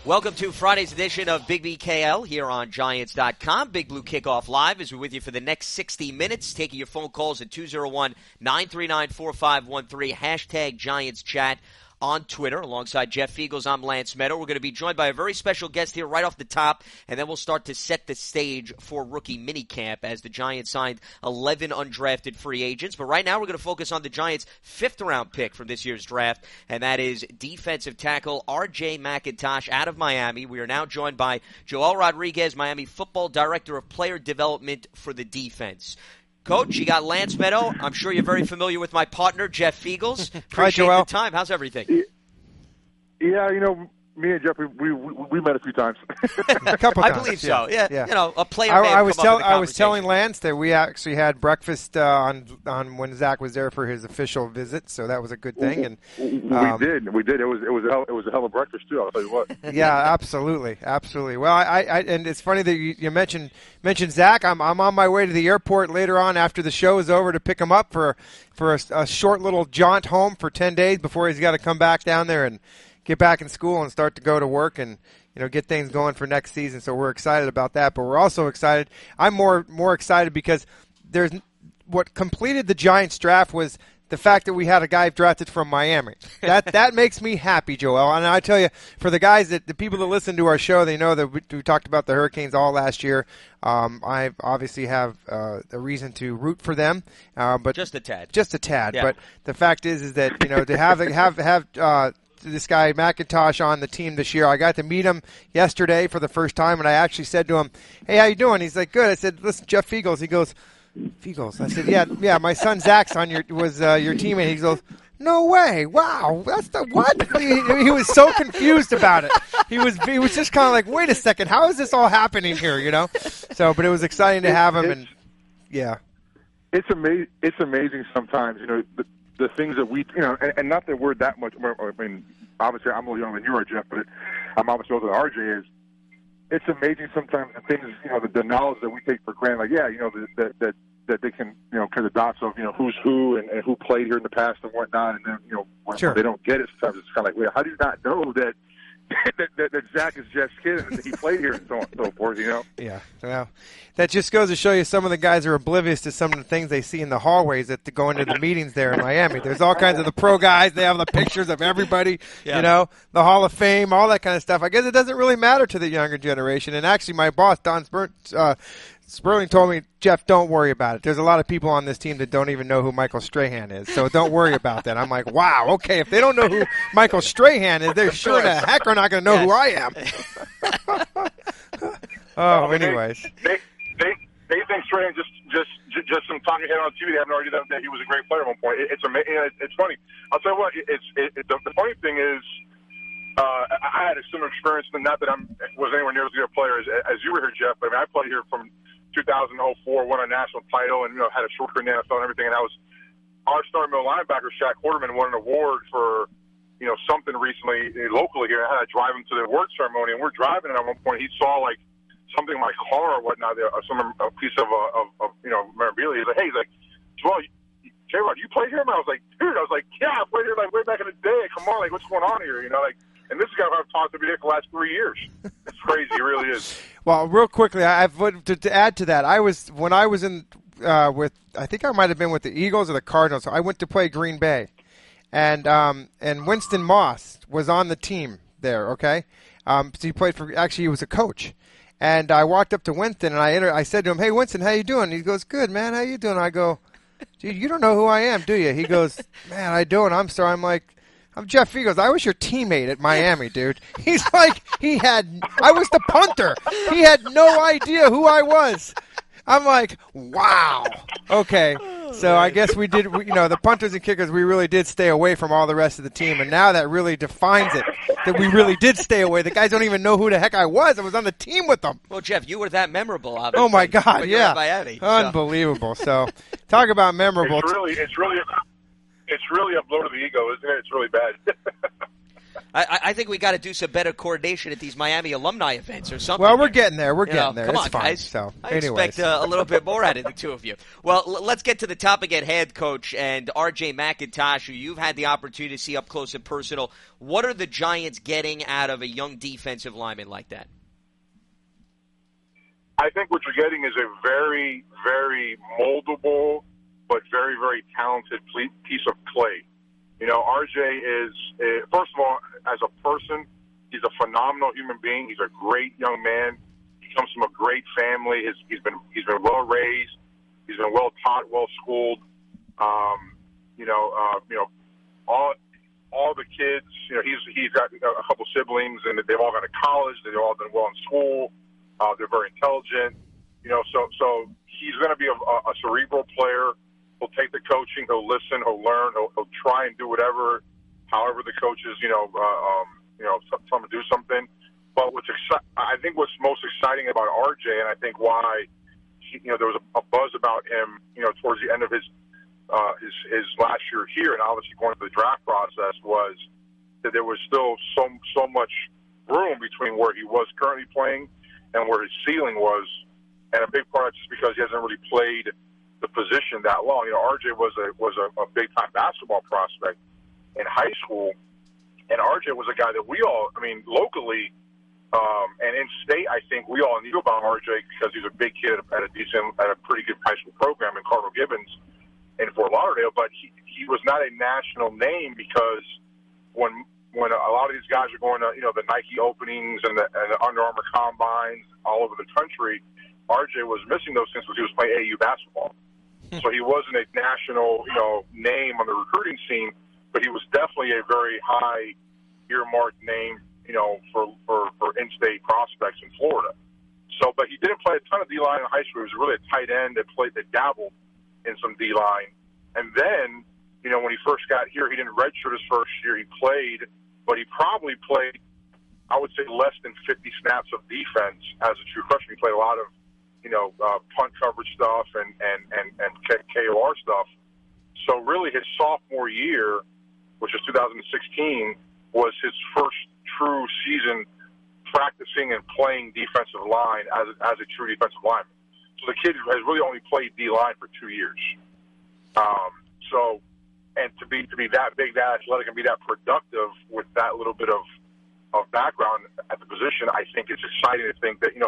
Welcome to Friday's edition of Big BKL here on Giants.com. Big Blue Kickoff Live as we're with you for the next 60 minutes, taking your phone calls at 201-939-4513, hashtag Giants Chat on Twitter. Alongside Jeff Feagles, I'm Lance Meadow. We're going to be joined by a very special guest here right off the top, and then we'll start to set the stage for rookie minicamp as the Giants signed 11 undrafted free agents. But right now we're going to focus on the Giants' fifth-round pick from this year's draft, and that is defensive tackle R.J. McIntosh out of Miami. We are now joined by Joel Rodriguez, Miami Football Director of Player Development for the defense. Coach, you got Lance Meadow. I'm sure you're very familiar with my partner, Jeff Feagles. Appreciate your time. How's everything? Yeah, me and Jeff, we met a few times. A couple times. I believe so. Yeah. A player I was telling Lance that we actually had breakfast on when Zach was there for his official visit, so that was a good thing. And we did. It was a hell of a breakfast too. I'll tell you what. Yeah, absolutely. Well, I and it's funny that you mentioned Zach. I'm on my way to the airport later on after the show is over to pick him up for a short little jaunt home for 10 days before he's got to come back down there and get back in school and start to go to work and get things going for next season. So we're excited about that, but we're also excited. I'm more excited because there's what completed the Giants draft was the fact that we had a guy drafted from Miami. That makes me happy, Joel. And I tell you, for the guys the people that listen to our show, they know that we talked about the Hurricanes all last year. I obviously have a reason to root for them, but just a tad. Yeah. But the fact is that to have this guy McIntosh on the team this year. I got to meet him yesterday for the first time, and I actually said to him, "Hey, how you doing?" He's like, "Good." I said, "Listen, Jeff Feagles." He goes, "Feagles." I said, "Yeah, my son Zach's on your teammate." He goes, "No way! Wow, that's the what?" He was so confused about it. He was just kind of like, "Wait a second, how is this all happening here?" So, but it was exciting to have him, and yeah, it's amazing. It's amazing sometimes, the things that we, and not that we're that much. I mean, obviously, I'm a little younger than you are, Jeff, but I'm obviously older than RJ is. It's amazing sometimes the things, the knowledge that we take for granted. Like, that they can, kind of dots of, who's who and who played here in the past and whatnot. And then, when they don't get it, sometimes it's kind of like, wait, how do you not know that Zach is Jeff's kid and he played here and so on and so forth, Yeah. Well, that just goes to show you some of the guys are oblivious to some of the things they see in the hallways that go into the meetings there in Miami. There's all kinds of the pro guys. They have the pictures of everybody, the Hall of Fame, all that kind of stuff. I guess it doesn't really matter to the younger generation. And actually, my boss, Don Sperling, told me, "Jeff, don't worry about it. There's a lot of people on this team that don't even know who Michael Strahan is, so don't worry about that." I'm like, wow, okay, if they don't know who Michael Strahan is, they're sure the heck are not going to know who I am. Anyways. They think Strahan just some talking head on TV. They haven't argued that he was a great player at one point. It's amazing. It's funny. I'll tell you what. The funny thing is, I had a similar experience. Not that I was anywhere near as good a player as you were here, Jeff. But I played here from 2004, won a national title, and had a short career in the NFL and everything. And I was our starting middle linebacker, Shaq Quarterman, won an award for something recently locally here. I had to drive him to the award ceremony, and we're driving, and at one point he saw like something in my car or whatnot, a piece of memorabilia. He's like, "Joel, J-Rod, you played here?" And I was like, "Dude," "Yeah, I played here like way back in the day. Come on, like what's going on here?" And this guy I've talked to me for the last 3 years. It's crazy, it really is. Well, real quickly, to add to that, when I was in I think I might have been with the Eagles or the Cardinals. I went to play Green Bay, and Winston Moss was on the team there. Okay, so he played he was a coach. And I walked up to Winston, and I said to him, "Hey, Winston, how you doing?" He goes, "Good, man. How you doing?" I go, "Dude, you don't know who I am, do you?" He goes, "Man, I don't. I'm sorry." I'm like, "I'm Jeff Feagles. I was your teammate at Miami, dude." He's like, I was the punter. He had no idea who I was. I'm like, wow. Okay. So I guess we did, the punters and kickers, we really did stay away from all the rest of the team. And now that really defines it, that we really did stay away. The guys don't even know who the heck I was. I was on the team with them. Well, Jeff, you were that memorable, obviously. Oh, my God, yeah. Miami, unbelievable. So talk about memorable. It's really a blow to the ego, isn't it? It's really bad. I think we got to do some better coordination at these Miami alumni events or something. Well, we're getting there. We're getting there. Come it's on, fine. guys. So, I anyways. expect a little bit more out of the two of you. Well, let's get to the topic at hand, Coach, and R.J. McIntosh, who you've had the opportunity to see up close and personal. What are the Giants getting out of a young defensive lineman like that? I think what you're getting is a very, very moldable but very, very talented piece of clay. You know, RJ is, first of all, as a person, he's a phenomenal human being. He's a great young man. He comes from a great family. He's been well raised. He's been well taught, well schooled. All the kids. You know, he's got a couple siblings, and they've all gone to college. They've all done well in school. They're very intelligent. You know, so he's going to be a cerebral player. He'll take the coaching. He'll listen. He'll learn. He'll try and do whatever, however the coaches, tell him to do something. But I think what's most exciting about RJ, and I think why, there was a buzz about him, towards the end of his last year here, and obviously going through the draft process, was that there was still so much room between where he was currently playing and where his ceiling was, and a big part just because he hasn't really played the position that long. RJ was a big time basketball prospect in high school, and RJ was a guy that we all, locally and in state, I think we all knew about RJ because he's a big kid at a pretty good high school program in Cardinal Gibbons in Fort Lauderdale. But he was not a national name because when a lot of these guys are going to the Nike openings and the Under Armour combines all over the country, RJ was missing those things because he was playing AAU basketball. So he wasn't a national, name on the recruiting scene, but he was definitely a very high earmarked name, for in-state prospects in Florida. So, but he didn't play a ton of D-line in high school. He was really a tight end that dabbled in some D-line. And then, when he first got here, he didn't redshirt his first year. He played, but he probably played, I would say, less than 50 snaps of defense as a true freshman. He played a lot of punt coverage stuff and KOR stuff. So really his sophomore year, which is 2016, was his first true season practicing and playing defensive line as a true defensive lineman. So the kid has really only played D-line for 2 years. And to be that big, that athletic, and be that productive with that little bit of background at the position, I think it's exciting to think that,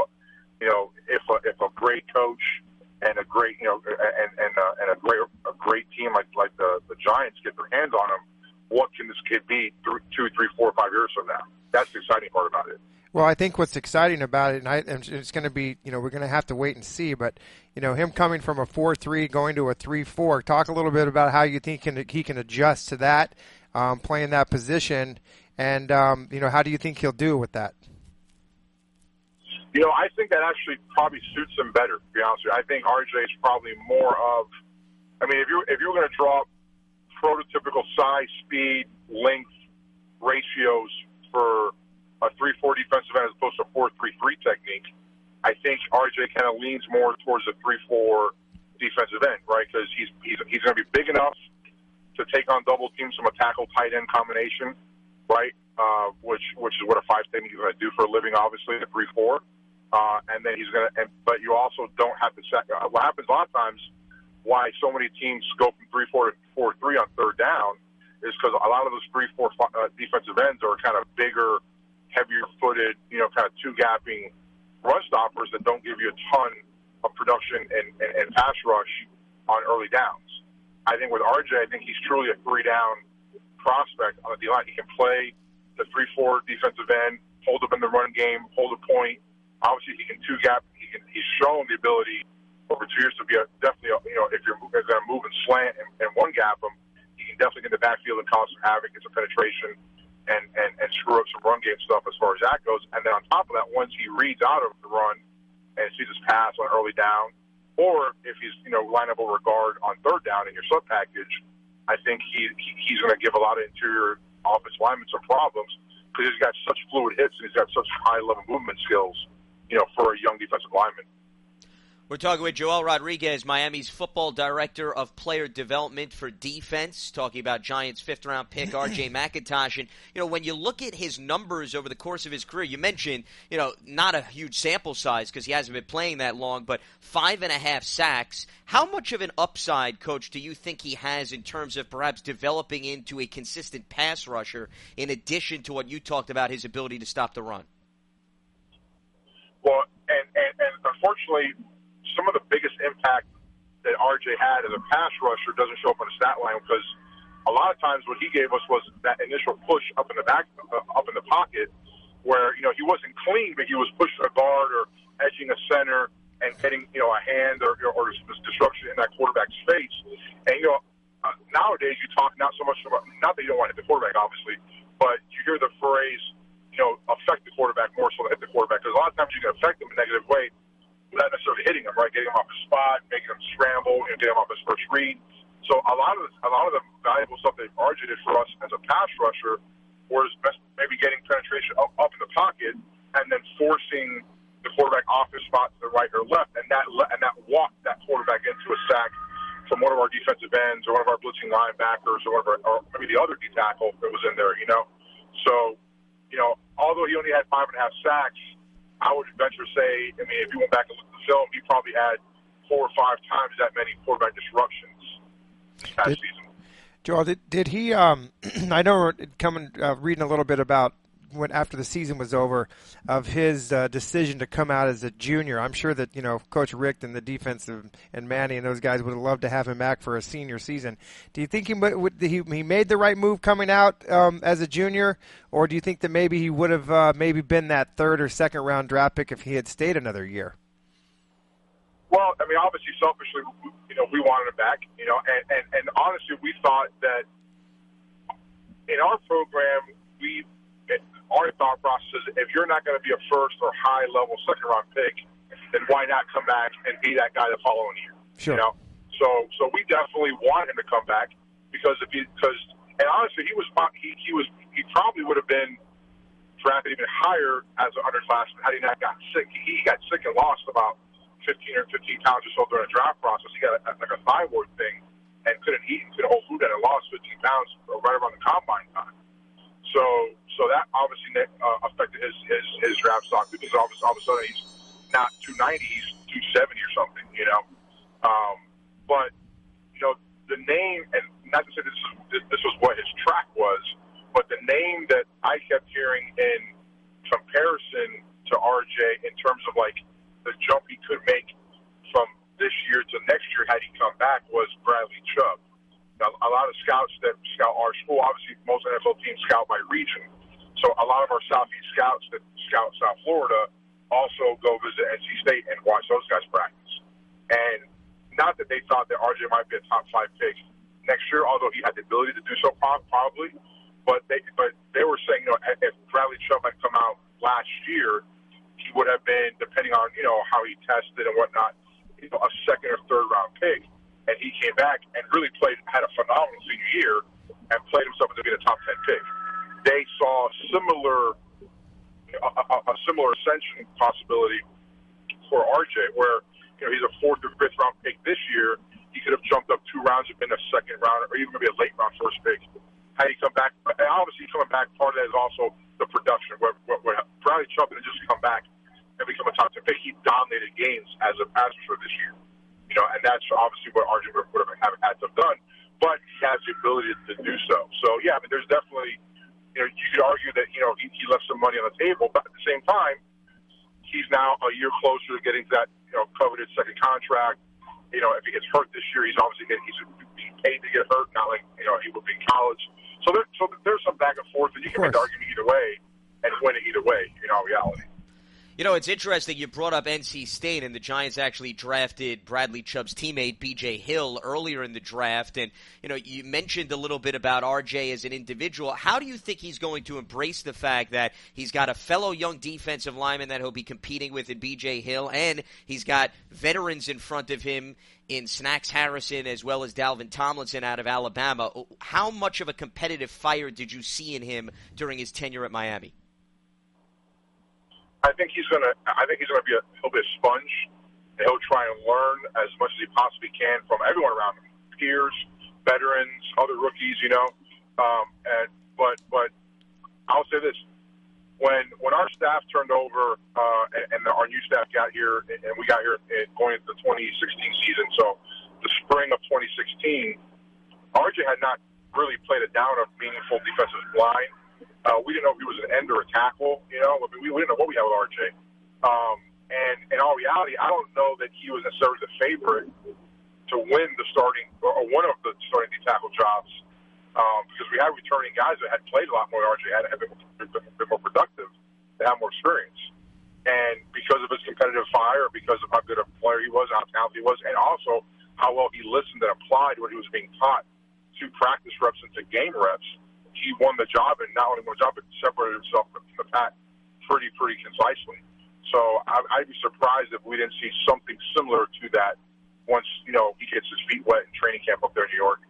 if a great coach and a great, and a great team like the Giants get their hands on him, what can this kid be 2, 3, 4, 5 years from now? That's the exciting part about it. Well, I think what's exciting about it, and it's going to be, we're going to have to wait and see, but, him coming from a 4-3 going to a 3-4, talk a little bit about how you think he can adjust to that, playing that position, and, how do you think he'll do with that? I think that actually probably suits him better, to be honest with you. I think RJ is probably more of, if you're going to draw prototypical size, speed, length ratios for a 3-4 defensive end as opposed to a 4-3-3 technique, I think RJ kind of leans more towards a 3-4 defensive end, right? Because he's going to be big enough to take on double teams from a tackle tight end combination, right? Which is what a 5 technique is going to do for a living, obviously, a 3-4. And then he's going to, but you also don't have to set. What happens a lot of times, why so many teams go from 3-4 to 4-3 on third down, is because a lot of those 3-4 defensive ends are kind of bigger, heavier-footed, kind of two-gapping run stoppers that don't give you a ton of production and pass rush on early downs. I think with RJ, I think he's truly a 3-down prospect on the D-line. He can play the 3-4 defensive end, hold up in the run game, hold a point. Obviously, he can two-gap. He's shown the ability over 2 years to be definitely, if you're going to move and slant and one-gap him, he can definitely get in the backfield and cause some havoc, get some penetration, and screw up some run game stuff as far as that goes. And then on top of that, once he reads out of the run and sees his pass on early down, or if he's, line up over guard on third down in your sub package, I think he's going to give a lot of interior offensive linemen some problems because he's got such fluid hits and he's got such high-level movement skills, for a young defensive lineman. We're talking with Joel Rodriguez, Miami's football director of player development for defense, talking about Giants' fifth-round pick, R.J. McIntosh. And, when you look at his numbers over the course of his career, you mentioned, not a huge sample size because he hasn't been playing that long, but 5.5 sacks. How much of an upside, Coach, do you think he has in terms of perhaps developing into a consistent pass rusher in addition to what you talked about, his ability to stop the run? Well, and unfortunately, some of the biggest impact that RJ had as a pass rusher doesn't show up on the stat line because a lot of times what he gave us was that initial push up in the back, up in the pocket, where he wasn't clean, but he was pushing a guard or edging a center and getting a hand or disruption in that quarterback's face. And nowadays you talk not so much about, not that you don't want to hit the quarterback, obviously, but you hear the phrase affect the quarterback more so than hit the quarterback because a lot of times you can affect them in a negative way. Not necessarily hitting him, right? Getting him off his spot, making him scramble, getting him off his first read. So a lot of the valuable stuff that RJ did for us as a pass rusher was maybe getting penetration up in the pocket and then forcing the quarterback off his spot to the right or left, and that walked that quarterback into a sack from one of our defensive ends or one of our blitzing linebackers or maybe the other D tackle that was in there. So although he only had 5.5 sacks. I would venture to say, if you went back and looked at the film, he probably had 4 or 5 times that many quarterback disruptions this past season. Joel, did he? I know we're reading a little bit about when after the season was over of his decision to come out as a junior. I'm sure that Coach Richt and the defensive and Manny and those guys would have loved to have him back for a senior season. Do you think he made the right move coming out as a junior, or do you think that maybe he would have maybe been that 3rd or 2nd round draft pick if he had stayed another year? Well, obviously, selfishly, we wanted him back. And honestly, we thought that in our program, our thought process is if you're not going to be a first or high-level second-round pick, then why not come back and be that guy the following year? Sure. So we definitely want him to come back because and honestly he probably would have been drafted even higher as an underclassman had he not gotten sick. He got sick and lost about 15 pounds or so during the draft process. He got like a thyroid thing and couldn't eat and couldn't hold food and lost 15 pounds right around the combine time. So that obviously affected his draft stock because all of a sudden he's not 290, he's 270 or something, But the name, and not to say this was what his track was, but the name that I kept hearing in comparison to RJ in terms of like the jump he could make from this year to next year had he come back was Bradley Chubb. Now, a lot of scouts that scout our school, obviously most NFL teams scout by region. So a lot of our Southeast scouts that scout South Florida also go visit NC State and watch those guys practice. And not that they thought that RJ might be a top 5 pick next year, although he had the ability to do so probably. But they were saying, if Bradley Chubb had come out last year, he would have been, depending on, how he tested and whatnot, a 2nd or 3rd round pick. And he came back and really had a phenomenal senior year and played himself into being a top 10 pick. They saw a similar ascension possibility for RJ, where he's a 4th or 5th round pick this year. He could have jumped up 2 rounds and been a 2nd round, or even maybe a late round first pick. Had he come back, and obviously coming back, part of that is also the production. Where Bradley Chubb didn't just come back and become a top 10 pick. He dominated games as a pass rusher this year. And that's obviously what RJ would have had to have done. But he has the ability to do so. So, yeah, there's definitely, you could argue that, he left some money on the table. But at the same time, he's now a year closer to getting to that, coveted 2nd contract. If he gets hurt this year, he's obviously being paid to get hurt, not like, he would be in college. So there's some back and forth, and you can make the argument either way and win it either way, in all reality. It's interesting you brought up NC State, and the Giants actually drafted Bradley Chubb's teammate, B.J. Hill, earlier in the draft. And, you mentioned a little bit about R.J. as an individual. How do you think he's going to embrace the fact that he's got a fellow young defensive lineman that he'll be competing with in B.J. Hill, and he's got veterans in front of him in Snacks Harrison as well as Dalvin Tomlinson out of Alabama? How much of a competitive fire did you see in him during his tenure at Miami? I think he's gonna be he'll be a sponge, and he'll try and learn as much as he possibly can from everyone around him, peers, veterans, other rookies, you know. But I'll say this. When our staff turned over and our new staff got here, and we got here going into the 2016 season, so the spring of 2016, RJ had not really played a down of meaningful defensive line. We didn't know if he was an end or a tackle. You know, I mean, we didn't know what we had with RJ. And in all reality, I don't know that he was necessarily the favorite to win the starting or one of the starting tackle jobs. Because we had returning guys that had played a lot more than RJ had been more productive, that had more experience. And because of his competitive fire, because of how good a player he was, how talented he was, and also how well he listened and applied what he was being taught to practice reps into game reps, he won the job, and not only won the job, but separated himself from the pack pretty concisely. So I'd be surprised if we didn't see something similar to that once, you know, he gets his feet wet in training camp up there in New York.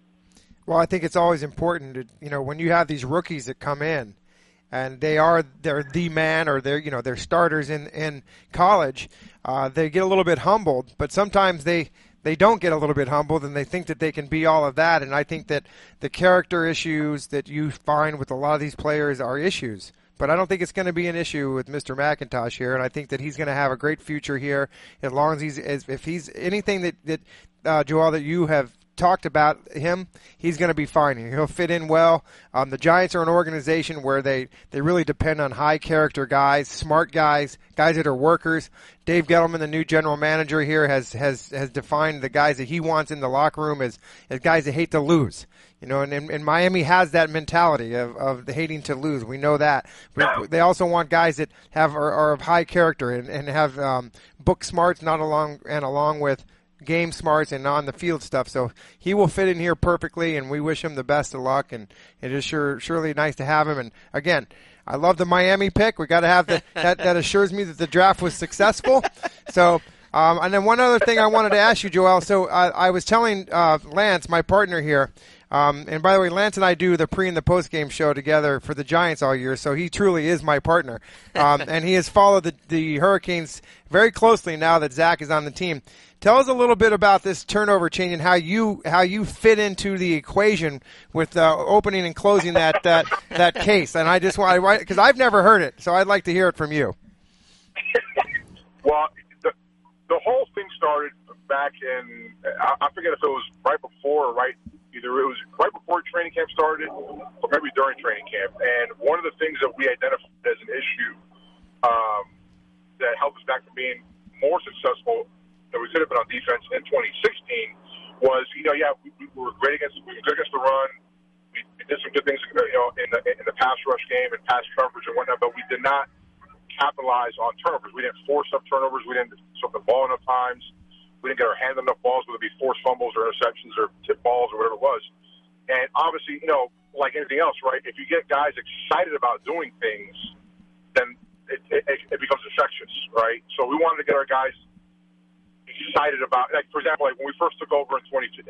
Well, I think it's always important to, you know, when you have these rookies that come in and they're the man or they're starters in college, they get a little bit humbled, but sometimes they don't get a little bit humbled and they think that they can be all of that. And I think that the character issues that you find with a lot of these players are issues. But I don't think it's going to be an issue with Mr. McIntosh here, and I think that he's going to have a great future here as long as if he's anything that Joel, that you have talked about him, he's going to be fine. He'll fit in well. The Giants are an organization where they really depend on high character guys, smart guys that are workers. Dave Gettleman, the new general manager here, has defined the guys that he wants in the locker room as guys that hate to lose. You know, and Miami has that mentality of hating to lose. We know that. But they also want guys that are of high character and have book smarts, along with game smarts and on the field stuff. So he will fit in here perfectly, and we wish him the best of luck. And it is surely nice to have him. And again, I love the Miami pick. We got to have that assures me that the draft was successful. So. And then one other thing I wanted to ask you, Joel. So I was telling Lance, my partner here, and by the way, Lance and I do the pre and the post game show together for the Giants all year, so he truly is my partner. And he has followed the Hurricanes very closely now that Zach is on the team. Tell us a little bit about this turnover change and how you fit into the equation with opening and closing that case. And I just want to, because I've never heard it, so I'd like to hear it from you. Well, the whole thing started back in, I forget if it was right before or either it was right before training camp started or maybe during training camp. And one of the things that we identified as an issue that helped us back from being more successful than we could have been on defense in 2016 was, we were good against the run. We did some good things, in the pass rush game and pass coverage and whatnot, but we did not capitalize on turnovers. We didn't force up turnovers. We didn't stop the ball enough times. We didn't get our hands on enough balls, whether it be forced fumbles or interceptions or tip balls or whatever it was. And obviously, like anything else, right, if you get guys excited about doing things, then it becomes infectious, right? So we wanted to get our guys excited about, like, for example, like when we first took over in 2016,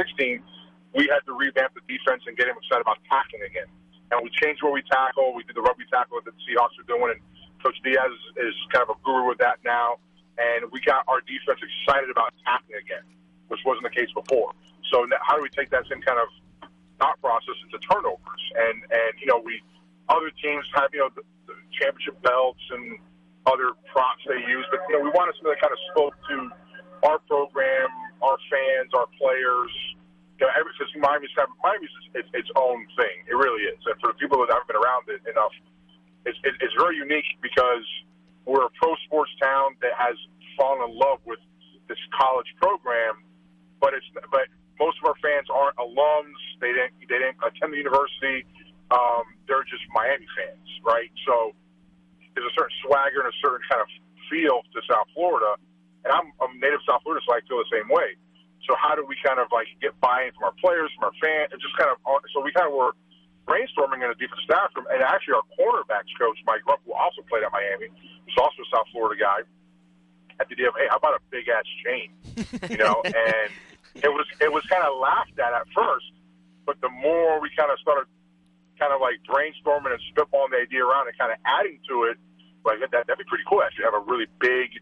we had to revamp the defense and get him excited about tackling again. And we changed where we tackle. We did the rugby tackle that the Seahawks are doing, and Coach Diaz is kind of a guru with that now. And we got our defense excited about tackling again, which wasn't the case before. So how do we take that same kind of thought process into turnovers? And other teams have, the championship belts and other props they use. But, we wanted something that kind of spoke to our program, our fans, our players. Because Miami's its own thing. It really is. And for the people that haven't been around it enough, it's very unique because we're a pro sports town that has fallen in love with this college program, but most of our fans aren't alums. They didn't attend the university. They're just Miami fans, right? So there's a certain swagger and a certain kind of feel to South Florida, and I'm a native South Florida, so I feel the same way. So how do we kind of like get buy-in from our players, from our fans, and just kind of so we kind of were brainstorming in a defense staff room, and actually our cornerbacks coach, Mike Rupp, who also played at Miami, who's also a South Florida guy, had the idea of, hey, how about a big-ass chain, and it was kind of laughed at first, but the more we kind of started kind of like brainstorming and spitballing the idea around and kind of adding to it, like that'd be pretty cool, actually, have a really big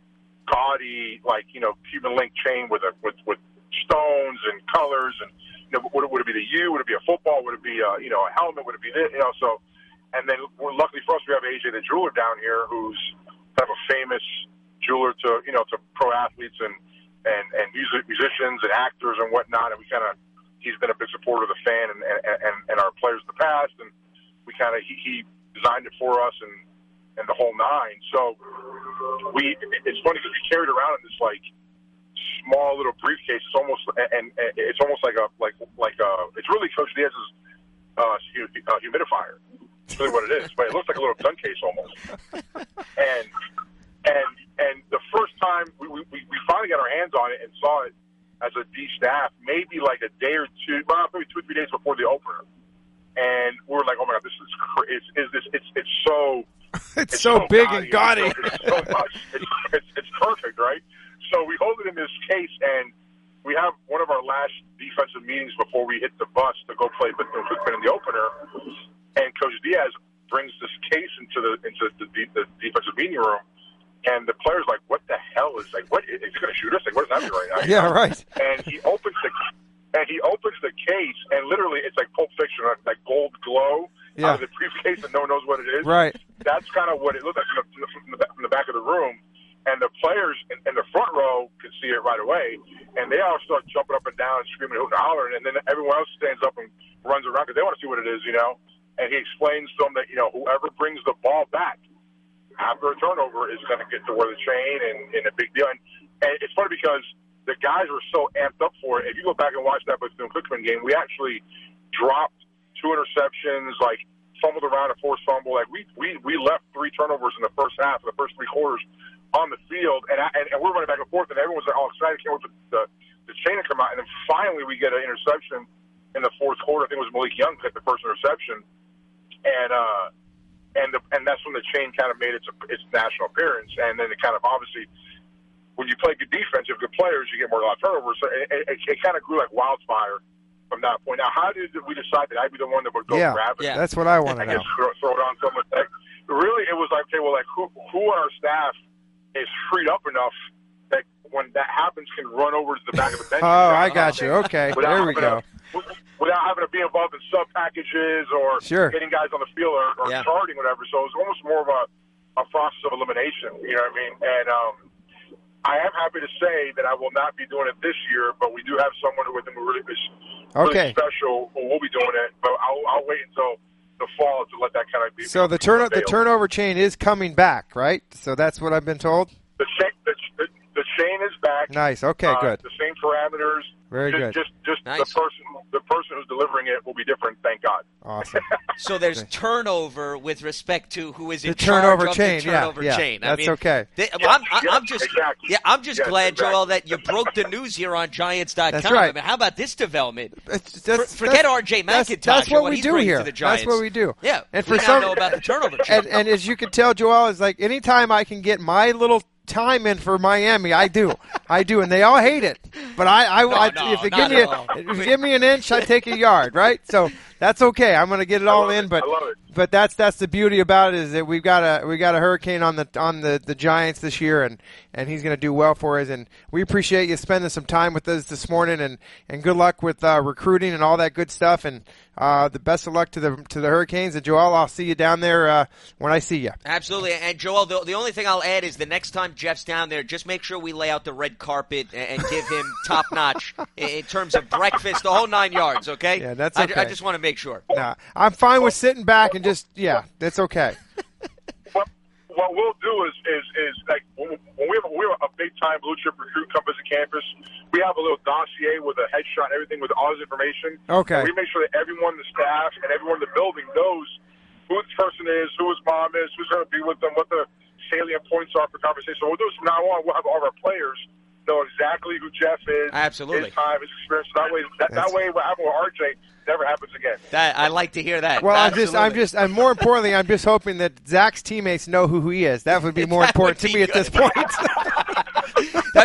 gaudy, like, Cuban link chain with stones and colors, and would it be the U? Would it be a football? Would it be a helmet? Would it be this? So, and then luckily for us, we have AJ the jeweler down here, who's kind of a famous jeweler to pro athletes and musicians and actors and whatnot, and he's been a big supporter of the fan and our players in the past, and he designed it for us and the whole nine. So it's funny because we carried around in this like small little briefcase. It's almost like it's really Coach Diaz's humidifier. That's really what it is, but it looks like a little gun case almost. And the first time we finally got our hands on it and saw it as a D staff, maybe like a day or two, maybe 2 or 3 days before the opener, and we were like, "Oh my God, this is it's so it's so big and gaudy. It's so much. It's perfect, right?" So we hold it in this case, and we have one of our last defensive meetings before we hit the bus to go play Bethune-Cookman in the opener, and Coach Diaz brings this case into the defensive meeting room. And the player's like, "What the hell is what? Is he going to shoot us? Like, what is happening right now?" Yeah, right. And he opens the case, and literally, it's like Pulp Fiction, like gold glow out of the briefcase, and no one knows what it is. Right. That's kind of what it looked like from the back of the room. And the players in the front row could see it right away, and they all start jumping up and down and screaming and hollering, and then everyone else stands up and runs around because they want to see what it is, And he explains to them that whoever brings the ball back after a turnover is going to get to wear the chain and a big deal. And it's funny because the guys were so amped up for it. If you go back and watch that Bethune-Cookman game, we actually dropped 2 interceptions, like fumbled around a forced fumble. Like we left 3 turnovers in the first half, of the first 3 quarters on the field, and we're running back and forth, and everyone was all excited. Can't wait for the chain to come out. And then finally we get an interception in the fourth quarter. I think it was Malik Young hit the first interception, and that's when the chain kind of made its national appearance. And then it kind of obviously, when you play good defense, you have good players, you get more turnovers. So it kind of grew like wildfire from that point. Now, how did we decide that I'd be the one that would go grab it? Yeah, that's what I want to know. Throw it on someone. Really, it was like, okay, well, like who on our staff is freed up enough that when that happens can run over to the back of the bench. Oh, I got you. Okay, there we go. Without having to be involved in sub packages or getting guys on the field or charting, whatever. So it was almost more of a process of elimination. You know what I mean? And I am happy to say that I will not be doing it this year, but we do have someone with him who really is really special who will be doing it. But I'll wait until the fall to let that kind of be. So the turnover chain is coming back, right? So that's what I've been told. The chain is back. Nice. Okay, good. The same parameters. Very good. Just nice. The person who's delivering it will be different. Thank God. Awesome. So there's turnover with respect to who is in the turnover charge chain. of the turnover chain. That's okay. I'm just glad, Joel, that you broke the news here on Giants.com. That's right. I mean, how about this development? Forget R.J. McIntosh. That's what we we do here. To the Giants. That's what we do. Yeah. And we now know about the turnover chain. And as you can tell, Joel, is like anytime I can get my little time in for Miami, I do, and they all hate it. But if you give me an inch, I take a yard, right? So that's okay. I'm going to get it all in. But that's the beauty about it is that we got a hurricane on the Giants this year, and he's going to do well for us. And we appreciate you spending some time with us this morning, and good luck with recruiting and all that good stuff. And the best of luck to the Hurricanes. And Joel, I'll see you down there when I see you. Absolutely. And Joel, the only thing I'll add is the next time Jeff's down there, just make sure we lay out the red carpet and give him top notch in terms of breakfast, the whole 9 yards. Okay. Yeah, that's okay. I just want to make sure. Nah, I'm fine with sitting back and that's okay. What we'll do is like when we have a big time blue chip recruit come visit campus, we have a little dossier with a headshot and everything with all his information. Okay. And we make sure that everyone in the staff and everyone in the building knows who this person is, who his mom is, who's going to be with them, what the salient points are for conversation. So we'll do this from now on. We'll have all of our players know exactly who Jeff is, absolutely, his time, his experience. So that way, what happened with RJ never happens again. I like to hear that. Well, and more importantly, I'm just hoping that Zach's teammates know who he is. That would be more important to me at this point. That'd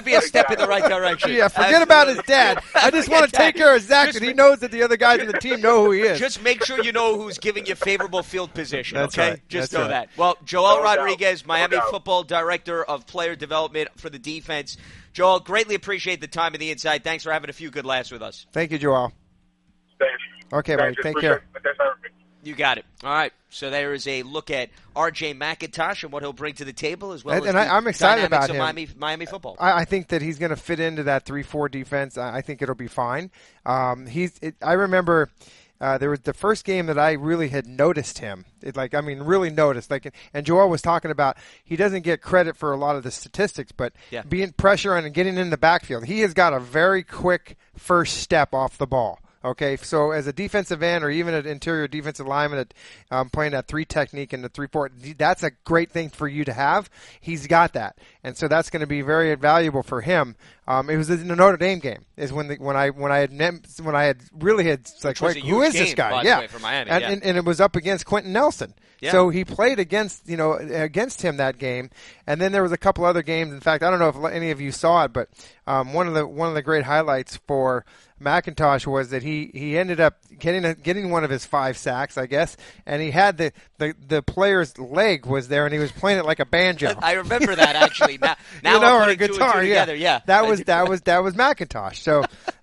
be a step in the right direction. Yeah, forget about his dad. I just want to take care of Zach, and he knows that the other guys in the team know who he is. Just make sure you know who's giving you favorable field position, That's okay? right. Just That's know right. that. Well, Joel No Rodriguez, doubt. Miami No doubt. Football Director of Player Development for the defense. Joel, greatly appreciate the time and the insight. Thanks for having a few good laughs with us. Thank you, Joel. Thanks. Okay, buddy. Thanks, Take appreciate care. it. Thanks for having me. You got it. All right. So there is a look at R.J. McIntosh and what he'll bring to the table, as well And as the I'm excited dynamics about of him. Miami football. I think that he's going to fit into that 3-4 defense. I think it'll be fine. I remember there was the first game that I really had noticed him. Really noticed. And Joel was talking about he doesn't get credit for a lot of the statistics, but Yeah. being pressure on and getting in the backfield, he has got a very quick first step off the ball. Okay, so as a defensive end or even an interior defensive lineman playing that 3 technique in the 3-4, that's a great thing for you to have. He's got that, and so that's going to be very valuable for him. It was in the Notre Dame game is when I had really had Which was a who huge is this game, guy? by the Yeah, way, for Miami, and it was up against Quentin Nelson. Yeah. So he played against him that game, and then there was a couple other games. In fact, I don't know if any of you saw it, but one of the great highlights for McIntosh was that he ended up getting one of his 5 sacks, I guess, and he had the player's leg was there, and he was playing it like a banjo. I remember that actually. Now or I'm a putting 2 and 2 guitar, together. Yeah, That was McIntosh. So,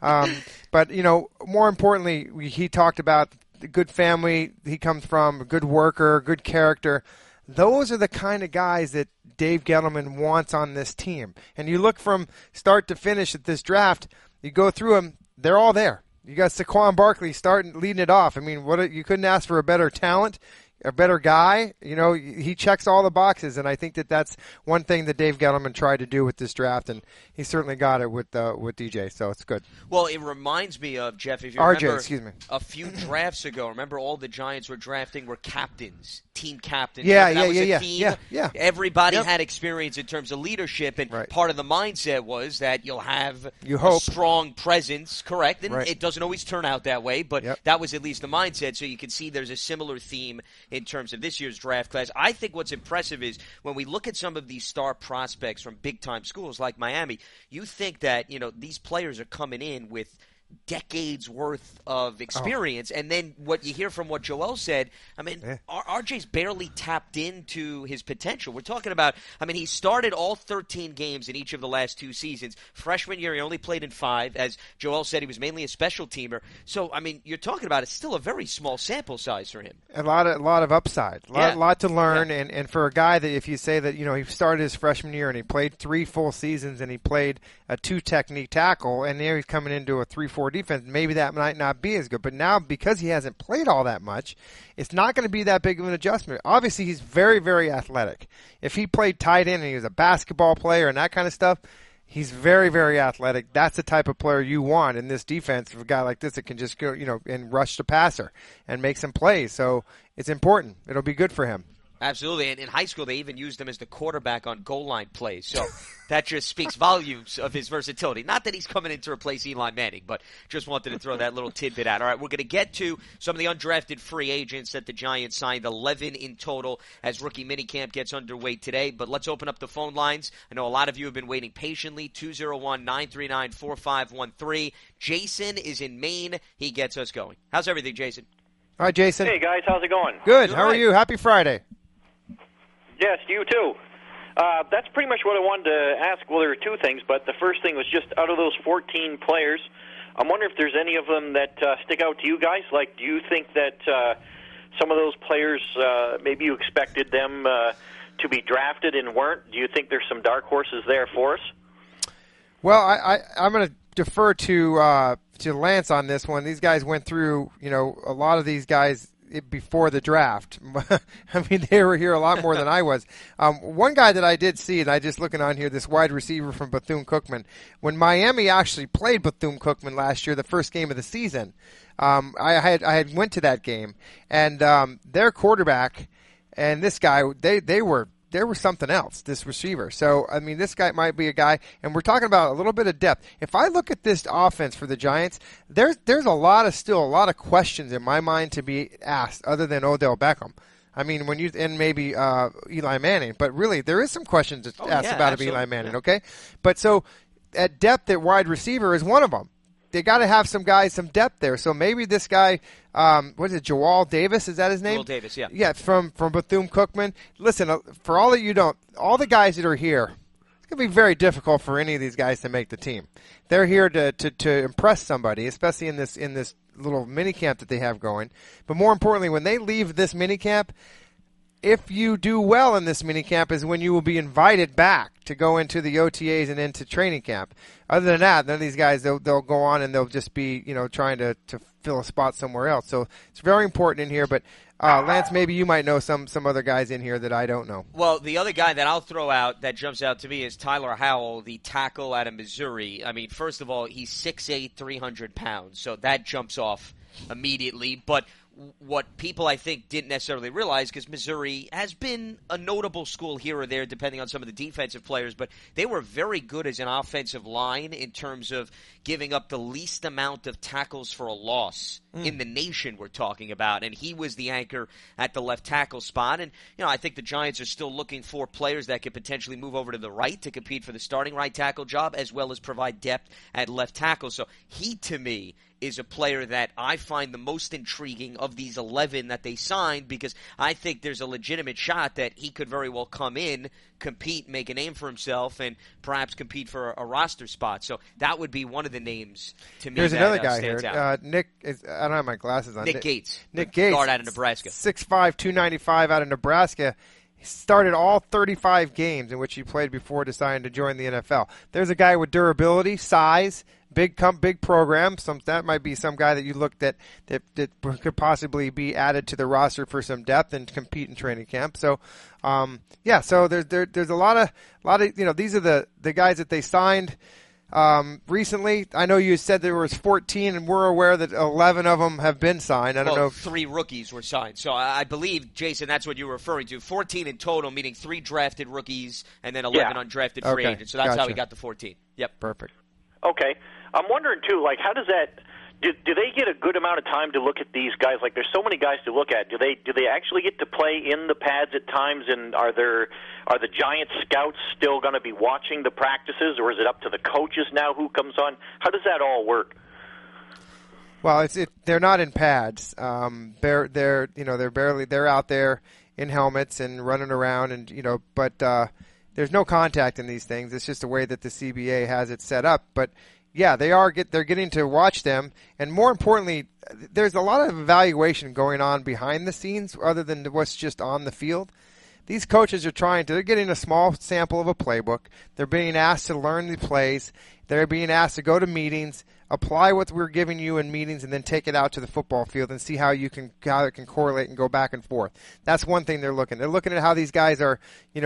but more importantly, he talked about the good family he comes from, a good worker, good character. Those are the kind of guys that Dave Gettleman wants on this team. And you look from start to finish at this draft, you go through them, they're all there. You got Saquon Barkley leading it off. I mean, you couldn't ask for a better talent, a better guy. He checks all the boxes, and I think that's one thing that Dave Gettleman tried to do with this draft, and he certainly got it with DJ. So it's good. Well, it reminds me of, Jeff, if you RJ, remember excuse me. a few drafts ago, remember all the Giants were drafting were captains, team captains. Yeah, Remember that was a yeah. theme? Yeah. Everybody Yep. had experience in terms of leadership, and Right. part of the mindset was that you'll have You a hope. strong presence, correct? And Right. it doesn't always turn out that way, but Yep. that was at least the mindset. So you can see there's a similar theme in terms of this year's draft class. I think what's impressive is when we look at some of these star prospects from big-time schools like Miami, you think that, these players are coming in with decades worth of experience, and then what you hear from what Joel said, I mean, RJ's barely tapped into his potential. We're talking about, he started all 13 games in each of the last 2 seasons. Freshman year, he only played in 5. As Joel said, he was mainly a special teamer. So, you're talking about it's still a very small sample size for him. A lot of upside, a lot to learn, and for a guy that if you say that he started his freshman year and he played 3 full seasons and he played a 2 technique tackle, and now he's coming into a 3-4 defense, maybe that might not be as good. But now because he hasn't played all that much, it's not going to be that big of an adjustment. Obviously, he's very, very athletic. If he played tight end and he was a basketball player and that kind of stuff, he's very, very athletic. That's the type of player you want in this defense. For a guy like this that can just go, and rush the passer and make some plays. So it's important. It'll be good for him. Absolutely, and in high school they even used him as the quarterback on goal line plays, so that just speaks volumes of his versatility. Not that he's coming in to replace Eli Manning, but just wanted to throw that little tidbit out. All right, we're going to get to some of the undrafted free agents that the Giants signed, 11 in total as rookie minicamp gets underway today, but let's open up the phone lines. I know a lot of you have been waiting patiently, 201-939-4513. Jason is in Maine. He gets us going. How's everything, Jason? All right, Jason. Hey, guys. How's it going? Good. All How are right. you? Happy Friday. Yes, you too. That's pretty much what I wanted to ask. Well, there were 2 things, but the first thing was just out of those 14 players, I'm wondering if there's any of them that stick out to you guys. Like, do you think that some of those players, maybe you expected them to be drafted and weren't? Do you think there's some dark horses there for us? Well, I'm going to defer to Lance on this one. These guys went through, a lot of these guys before the draft. They were here a lot more than I was. One guy that I did see, and I just looking on here, this wide receiver from Bethune-Cookman. When Miami actually played Bethune-Cookman last year, the first game of the season, I had went to that game, and their quarterback and this guy, they were something else, this receiver. So, this guy might be a guy, and we're talking about a little bit of depth. If I look at this offense for the Giants, there's still a lot of questions in my mind to be asked other than Odell Beckham. And maybe Eli Manning, but really there is some questions to ask about absolutely. Eli Manning, okay? But so at depth at wide receiver is one of them. They got to have some guys, some depth there. So maybe this guy, what is it, Joel Davis? Is that his name? Joel Davis, yeah. Yeah, from Bethune-Cookman. Listen, for all that you don't, all the guys that are here, it's going to be very difficult for any of these guys to make the team. They're here to impress somebody, especially in this little mini camp that they have going. But more importantly, when they leave this mini camp, if you do well in this mini camp is when you will be invited back to go into the OTAs and into training camp. Other than that, none of these guys, they'll go on and they'll just be, trying to fill a spot somewhere else. So it's very important in here. But Lance, maybe you might know some other guys in here that I don't know. Well, the other guy that I'll throw out that jumps out to me is Tyler Howell, the tackle out of Missouri. I mean, first of all, he's 6'8", 300 pounds, so that jumps off immediately. But what people, I think, didn't necessarily realize, because Missouri has been a notable school here or there, depending on some of the defensive players, but they were very good as an offensive line in terms of giving up the least amount of tackles for a loss in the nation we're talking about. And he was the anchor at the left tackle spot. And, I think the Giants are still looking for players that could potentially move over to the right to compete for the starting right tackle job, as well as provide depth at left tackle. So he, to me, is a player that I find the most intriguing of these 11 that they signed, because I think there's a legitimate shot that he could very well come in, compete, make a name for himself, and perhaps compete for a roster spot. So that would be one of the names to me. There's that another guy stands here. out. I don't have my glasses on. Nick Gates. Nick Gates. Guard out of Nebraska. 6'5", 295 out of Nebraska. He started all 35 games in which he played before deciding to join the NFL. There's a guy with durability, size, big program. That might be some guy that you looked at that could possibly be added to the roster for some depth and compete in training camp. So, so there's a lot of these are the guys that they signed recently. I know you said there was 14, and we're aware that 11 of them have been signed. I don't know. 3 rookies were signed. So I believe, Jason, that's what you were referring to. 14 in total, meaning 3 drafted rookies and then 11 undrafted free agents. So that's how we got the 14. Yep. Perfect. Okay. I'm wondering, too, how does that – do they get a good amount of time to look at these guys? There's so many guys to look at. Do they actually get to play in the pads at times, and are the Giants scouts still going to be watching the practices, or is it up to the coaches now who comes on? How does that all work? Well, they're not in pads. They're out there in helmets and running around, and but there's no contact in these things. It's just the way that the CBA has it set up. But yeah, they're getting to watch them, and more importantly, there's a lot of evaluation going on behind the scenes other than what's just on the field. These coaches they're getting a small sample of a playbook. They're being asked to learn the plays. They're being asked to go to meetings, apply what we're giving you in meetings, and then take it out to the football field and see how it can correlate and go back and forth. That's one thing they're looking. They're looking at how these guys are,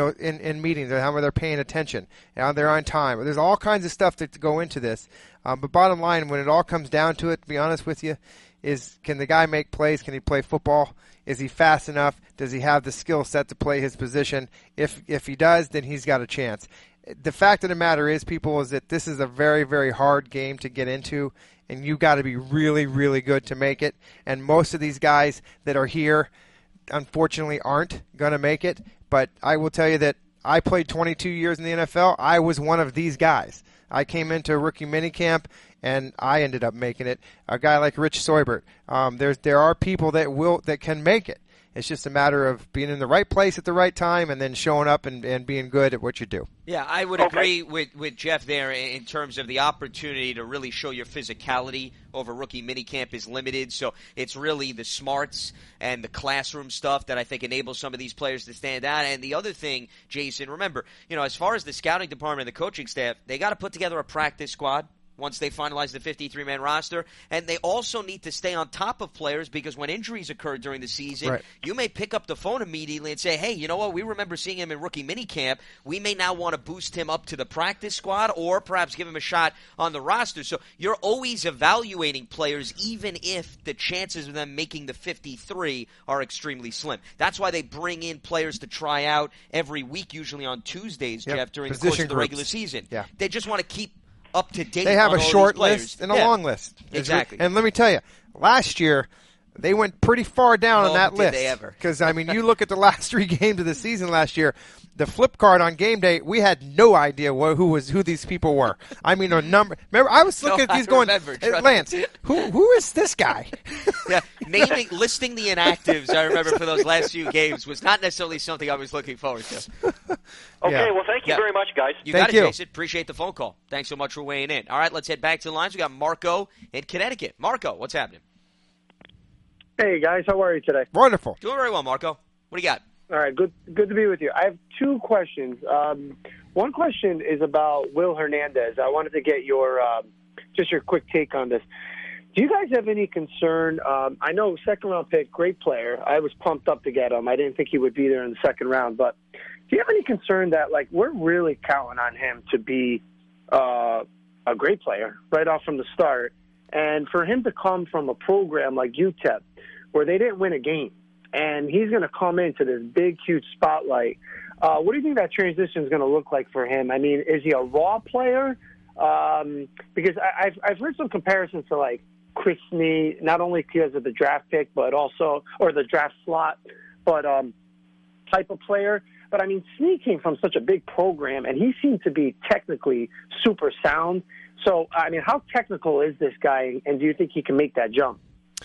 in meetings, and how they're paying attention, and how they're on time. There's all kinds of stuff that go into this. But bottom line, when it all comes down to it, to be honest with you, is can the guy make plays? Can he play football? Is he fast enough? Does he have the skill set to play his position? If he does, then he's got a chance. The fact of the matter is, people, is that this is a very, very hard game to get into, and you got to be really, really good to make it. And most of these guys that are here, unfortunately, aren't going to make it. But I will tell you that I played 22 years in the NFL. I was one of these guys. I came into a rookie minicamp, and I ended up making it. A guy like Rich Seubert. There are people that can make it. It's just a matter of being in the right place at the right time and then showing up and being good at what you do. Yeah, I would agree with Jeff there in terms of the opportunity to really show your physicality over rookie minicamp is limited. So it's really the smarts and the classroom stuff that I think enables some of these players to stand out. And the other thing, Jason, remember, as far as the scouting department and the coaching staff, they got to put together a practice squad once they finalize the 53-man roster. And they also need to stay on top of players, because when injuries occur during the season, you may pick up the phone immediately and say, hey, you know what, we remember seeing him in rookie minicamp. We may now want to boost him up to the practice squad or perhaps give him a shot on the roster. So you're always evaluating players, even if the chances of them making the 53 are extremely slim. That's why they bring in players to try out every week, usually on Tuesdays, Jeff, during the course of the regular season. Yeah. They just want to keep up to date. They have on a all short these players. list and a long list. Exactly. And let me tell you, last year They went pretty far down on that did list. they ever. Because, I mean, you look at the last 3 games of the season last year, the flip card on game day, we had no idea who these people were. I mean, a number. Remember, I was looking at these going, hey, Lance, who is this guy? Yeah, listing the inactives, I remember, for those last few games was not necessarily something I was looking forward to. Okay, well, thank you very much, guys. You got it, Jason. Appreciate the phone call. Thanks so much for weighing in. All right, let's head back to the lines. We got Marco in Connecticut. Marco, what's happening? Hey, guys. How are you today? Wonderful. Doing very well, Marco. What do you got? All right. Good to be with you. I have 2 questions. One question is about Will Hernandez. I wanted to get your quick take on this. Do you guys have any concern? I know second-round pick, great player. I was pumped up to get him. I didn't think he would be there in the second round. But do you have any concern that, like, we're really counting on him to be a great player right off from the start? And for him to come from a program like UTEP where they didn't win a game, and he's going to come into this big, huge spotlight, what do you think that transition is going to look like for him? I mean, is he a raw player? Because I've heard some comparisons to, like, Chris Snee, not only because of the draft pick, but also, or the draft slot, but type of player. But, I mean, Snee came from such a big program, and he seemed to be technically super sound. So, I mean, how technical is this guy, and do you think he can make that jump?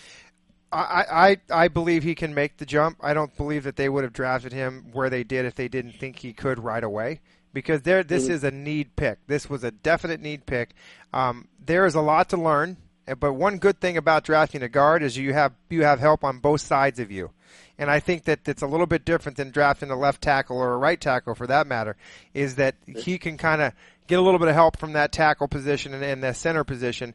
I believe he can make the jump. I don't believe that they would have drafted him where they did if they didn't think he could right away. Because this is a need pick. This was a definite need pick. There is a lot to learn, but one good thing about drafting a guard is you have help on both sides of you. And I think that it's a little bit different than drafting a left tackle or a right tackle, for that matter, is that he can kind of get a little bit of help from that tackle position and the center position.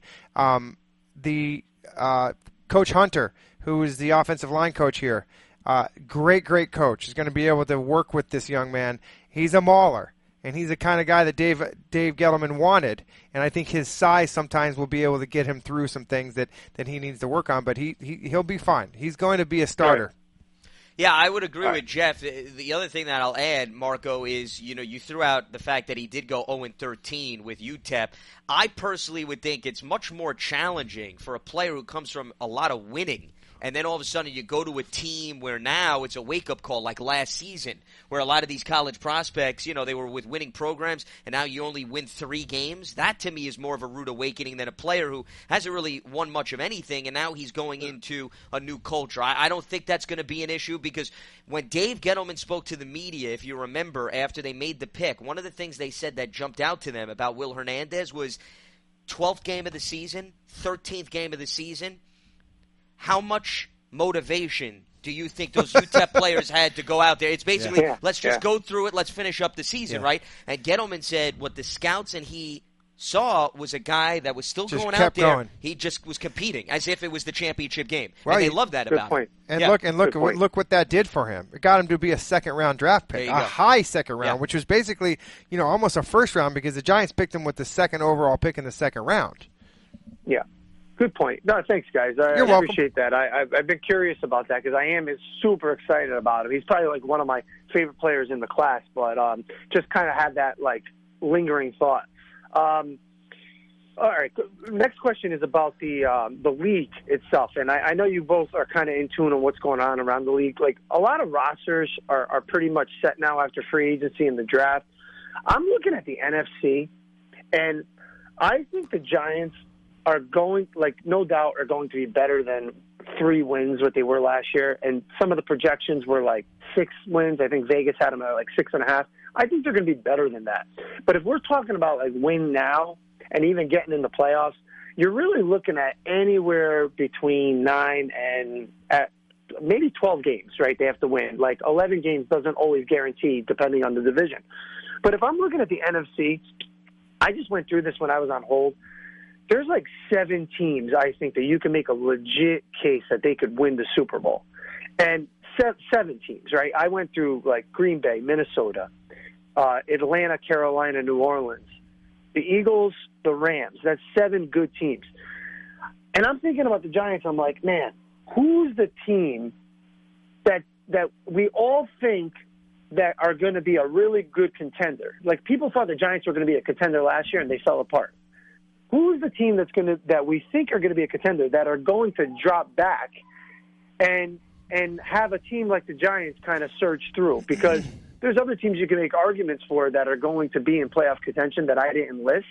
Coach Hunter, who is the offensive line coach here, great coach, is going to be able to work with this young man. He's a mauler, and he's the kind of guy that Dave Gettleman wanted. And I think his size sometimes will be able to get him through some things that he needs to work on. But he'll be fine. He's going to be a starter. Yeah, I would agree with Jeff. The other thing that I'll add, Marco, is you threw out the fact that he did go 0-13 with UTEP. I personally would think it's much more challenging for a player who comes from a lot of winning, and then all of a sudden you go to a team where now it's a wake-up call like last season, where a lot of these college prospects, they were with winning programs, and now you only win 3 games. That, to me, is more of a rude awakening than a player who hasn't really won much of anything, and now he's going into a new culture. I don't think that's going to be an issue, because when Dave Gettleman spoke to the media, if you remember, after they made the pick, one of the things they said that jumped out to them about Will Hernandez was 12th game of the season, 13th game of the season. How much motivation do you think those UTEP players had to go out there? It's basically, let's just go through it, let's finish up the season, right? And Gettleman said what the scouts and he saw was a guy that was still going out there. Going. He just was competing as if it was the championship game. Well, and they love that about him. And look what that did for him. It got him to be a second-round draft pick, a high second round, which was basically, almost a first round, because the Giants picked him with the second overall pick in the second round. Yeah. Good point. No, thanks, guys. I appreciate that. I've been curious about that because I am super excited about him. He's probably like one of my favorite players in the class, but just kind of had that like lingering thought. All right. Next question is about the league itself, and I know you both are kind of in tune on what's going on around the league. Like a lot of rosters are pretty much set now after free agency and the draft. I'm looking at the NFC, and I think the Giants are going, no doubt, are going to be better than 3 wins, what they were last year. And some of the projections were 6 wins. I think Vegas had them at 6.5. I think they're going to be better than that. But if we're talking about win now and even getting in the playoffs, you're really looking at anywhere between 9 and maybe 12 games, right? They have to win. 11 games doesn't always guarantee, depending on the division. But if I'm looking at the NFC, I just went through this when I was on hold. There's 7 teams, I think, that you can make a legit case that they could win the Super Bowl. And 7 teams, right? I went through Green Bay, Minnesota, Atlanta, Carolina, New Orleans, the Eagles, the Rams. That's 7 good teams. And I'm thinking about the Giants. I'm like, man, who's the team that we all think that are going to be a really good contender? People thought the Giants were going to be a contender last year, and they fell apart. Who's the team that we think are going to be a contender that are going to drop back and have a team like the Giants kind of surge through, because there's other teams you can make arguments for that are going to be in playoff contention that I didn't list.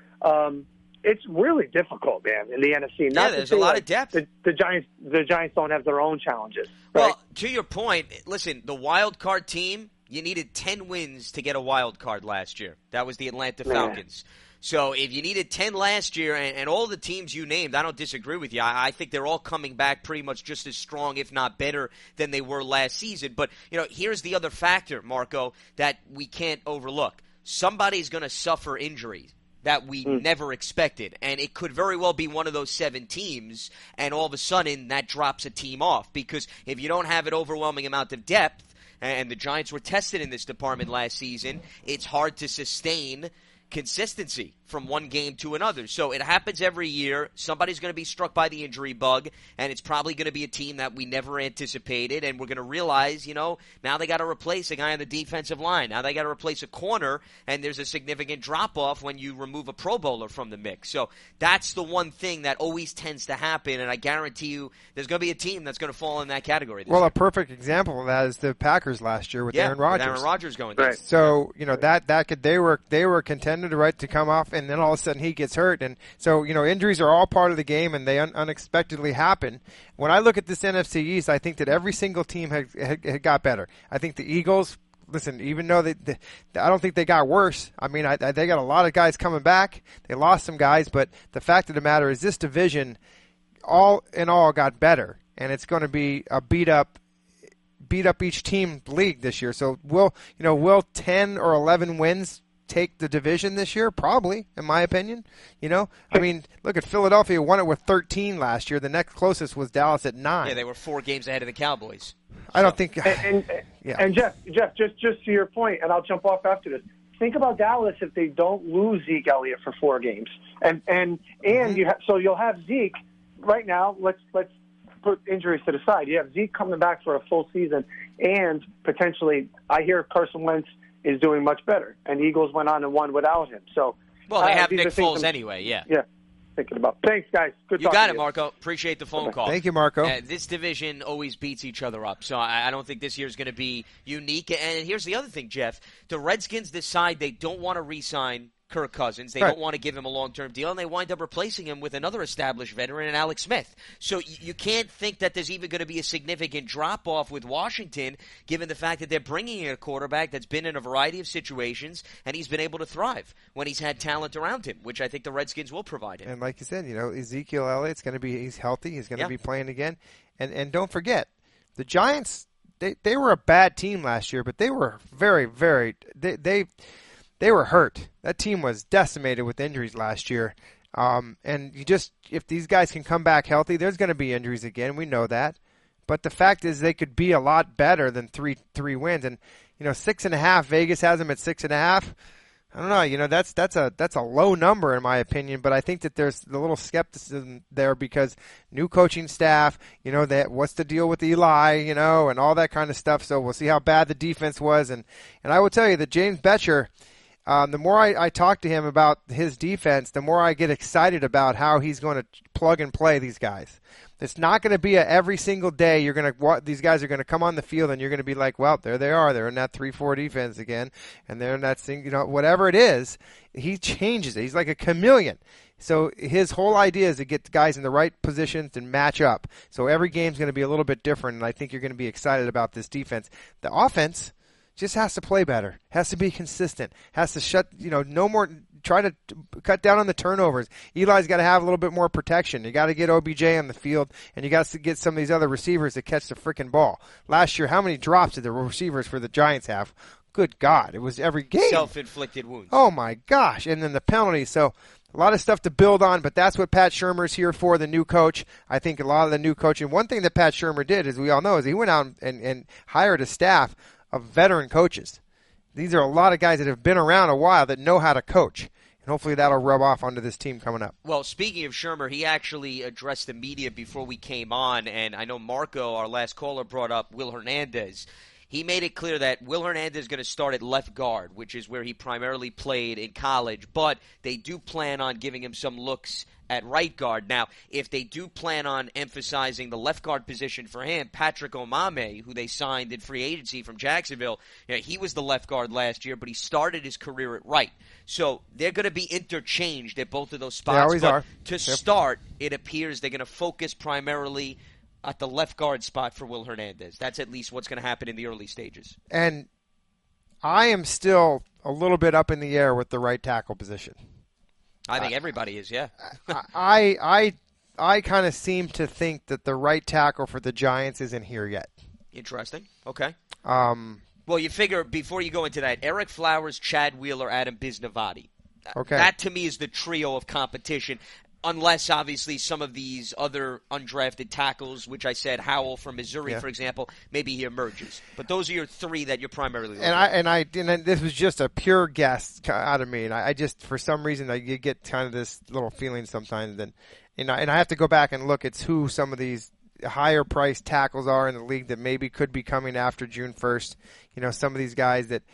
It's really difficult, man, in the NFC. Yeah, there's a lot of depth. The Giants don't have their own challenges. Right? Well, to your point, listen, the wild card team, you needed 10 wins to get a wild card last year. That was the Atlanta Falcons. So if you needed 10 last year, and all the teams you named, I don't disagree with you. I think they're all coming back pretty much just as strong, if not better, than they were last season. But, here's the other factor, Marco, that we can't overlook. Somebody's going to suffer injuries that we never expected. And it could very well be one of those 7 teams, and all of a sudden that drops a team off. Because if you don't have an overwhelming amount of depth, and the Giants were tested in this department last season, it's hard to sustain consistency from one game to another. So it happens every year. Somebody's going to be struck by the injury bug, and it's probably going to be a team that we never anticipated, and we're going to realize, now they got to replace a guy on the defensive line. Now they got to replace a corner, and there's a significant drop-off when you remove a Pro Bowler from the mix. So that's the one thing that always tends to happen, and I guarantee you there's going to be a team that's going to fall in that category this year. A perfect example of that is the Packers last year with Aaron Rodgers. Aaron Rodgers going there. Right. So, they were contended, right, to come off, and then all of a sudden he gets hurt. And so, injuries are all part of the game, and they unexpectedly happen. When I look at this NFC East, I think that every single team had got better. I think the Eagles, listen, even though I don't think they got worse. I mean, they got a lot of guys coming back. They lost some guys, but the fact of the matter is this division, all in all, got better, and it's going to be a beat up each team league this year. So will 10 or 11 wins take the division this year? Probably, in my opinion. I mean, look at Philadelphia, won it with 13 last year. The next closest was Dallas at 9. Yeah, they were 4 games ahead of the Cowboys. I don't think. And Jeff, just to your point, and I'll jump off after this. Think about Dallas if they don't lose Zeke Elliott for 4 games, and you'll have Zeke right now. Let's put injuries to the side. You have Zeke coming back for a full season, and potentially, I hear Carson Wentz is doing much better, and Eagles went on and won without him. So, they have Nick Foles anyway. Yeah. Thinking about. Thanks, guys. Good. You got it, Marco. Appreciate the phone call. Thank you, Marco. This division always beats each other up, so I don't think this year is going to be unique. And here's the other thing, Jeff: the Redskins decide they don't want to re-sign Kirk Cousins. They don't want to give him a long-term deal, and they wind up replacing him with another established veteran, Alex Smith. So you can't think that there's even going to be a significant drop-off with Washington, given the fact that they're bringing in a quarterback that's been in a variety of situations, and he's been able to thrive when he's had talent around him, which I think the Redskins will provide him. And like you said, Ezekiel Elliott's going to be, he's healthy. He's going to be playing again. And don't forget, the Giants, they were a bad team last year, but they were very, very, they were hurt. That team was decimated with injuries last year. And if these guys can come back healthy, there's going to be injuries again. We know that. But the fact is they could be a lot better than three wins. And, 6.5, Vegas has them at 6.5. I don't know. That's a low number in my opinion, but I think that there's a little skepticism there because new coaching staff, what's the deal with Eli, and all that kind of stuff. So we'll see how bad the defense was. And I will tell you that James Bettcher, the more I talk to him about his defense, the more I get excited about how he's going to plug and play these guys. It's not going to be every single day these guys are going to come on the field and you're going to be like, well, there they are. They're in that 3-4 defense again, and they're in that thing, whatever it is. He changes it. He's like a chameleon. So his whole idea is to get the guys in the right positions and match up. So every game's going to be a little bit different, and I think you're going to be excited about this defense. The offense just has to play better, has to be consistent, has to no more, try to cut down on the turnovers. Eli's got to have a little bit more protection. You got to get OBJ on the field, and you got to get some of these other receivers to catch the freaking ball. Last year, how many drops did the receivers for the Giants have? Good God, it was every game. Self-inflicted wounds. Oh, my gosh, and then the penalties. So a lot of stuff to build on, but that's what Pat Shurmur's here for, the new coach. I think a lot of the new coaching. One thing that Pat Shurmur did, as we all know, is he went out and hired a staff of veteran coaches. These are a lot of guys that have been around a while that know how to coach. And hopefully that'll rub off onto this team coming up. Well, speaking of Shurmur, he actually addressed the media before we came on, and I know Marco, our last caller, brought up Will Hernandez. he made it clear that Will Hernandez is going to start at left guard, which is where he primarily played in college, but they do plan on giving him some looks at right guard. Now, if they do plan on emphasizing the left guard position for him, Patrick Omameh, who they signed in free agency from Jacksonville, he was the left guard last year, but he started his career at right. So they're going to be interchanged at both of those spots. They always are. To start, it appears they're going to focus primarily at the left guard spot for Will Hernandez. That's at least what's going to happen in the early stages. And I am still a little bit up in the air with the right tackle position. I think everybody is, yeah. I kind of seem to think that the right tackle for the Giants isn't here yet. Interesting. Okay. Well, you figure before you go into that, Eric Flowers, Chad Wheeler, Adam Bisnavati. Okay. That to me is the trio of competition. Unless, obviously, some of these other undrafted tackles, which I said, Howell from Missouri, for example, maybe he emerges. But those are your three that you're primarily looking at. And this was just a pure guess out of me. And I just, for some reason, I get kind of this little feeling sometimes. And I have to go back and look at who some of these higher-priced tackles are in the league that maybe could be coming after June 1st. Some of these guys that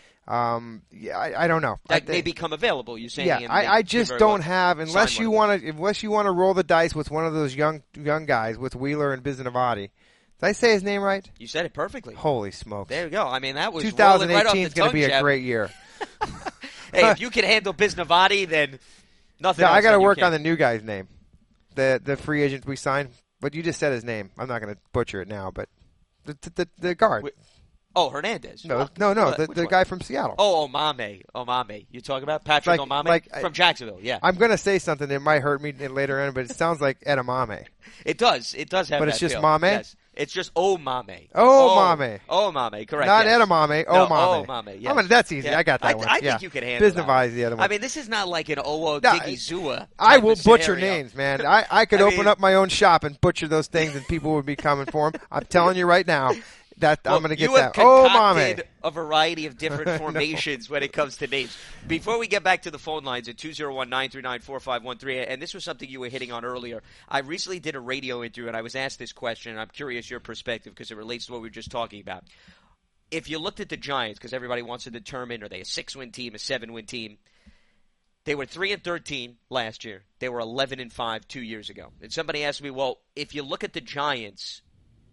I don't know. That may become available, you're saying. Yeah, I just don't have, unless you want to roll the dice with one of those young guys with Wheeler and Bisnavati. Did I say his name right? You said it perfectly. Holy smokes. There you go. I mean, that was 2018 is going to be a great year. Hey, if you can handle Bisnavati, then nothing else. I got to work on the new guy's name. The free agent we signed. But you just said his name. I'm not going to butcher it now, but the guard. Hernandez. No, the guy from Seattle. Oh, Omameh. You're talking about Patrick Omameh from Jacksonville, yeah. I'm going to say something that might hurt me later on, but it sounds like Edamame. It does. It does have but that it's just feel. Mame? Yes. It's just Omameh. Omameh. Omameh, correct. Not yes. Edamame, Omameh. Omameh, yes. That's easy. Yeah. I got that one. I think you can handle Bisnavati is the other one. I mean, this is not like an Digizua. I will butcher names, man. I could open up my own shop and butcher those things and people would be coming for them. I'm telling you right now. I'm going to get that. You have concocted a variety of different formations when it comes to names. Before we get back to the phone lines at 201-939-4513, and this was something you were hitting on earlier, I recently did a radio interview, and I was asked this question, and I'm curious your perspective because it relates to what we were just talking about. If you looked at the Giants, because everybody wants to determine, are they a 6-win team, a 7-win team? They were 3-13 last year. They were 11-5 2 years ago. And somebody asked me, well, if you look at the Giants,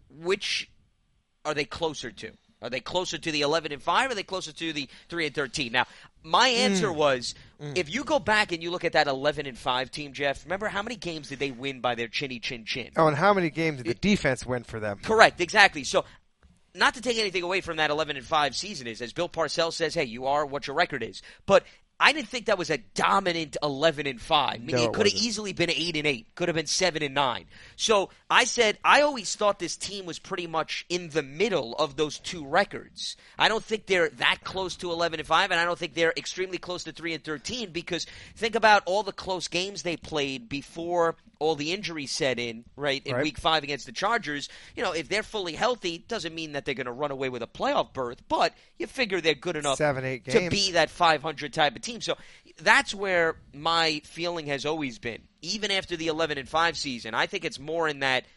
which are they closer to? Are they closer to the 11-5 or are they closer to the 3-13? Now, my answer was, if you go back and you look at that 11-5 team, Jeff, remember how many games did they win by their chinny chin chin? Oh, and how many games did the defense win for them? Correct, exactly. So, not to take anything away from that 11-5 season is, as Bill Parcells says, hey, you are what your record is. But I didn't think that was a dominant 11-5. I mean, it could have easily been 8-8, could have been 7-9. So I said I always thought this team was pretty much in the middle of those two records. I don't think they're that close to 11-5, and I don't think they're extremely close to 3-13 because think about all the close games they played before all the injuries set in, right, in Week 5 against the Chargers. You know, if they're fully healthy, doesn't mean that they're going to run away with a playoff berth, but you figure they're good enough 7-8 games to be that 500 type of team. So that's where my feeling has always been. Even after the 11-5 season, I think it's more in that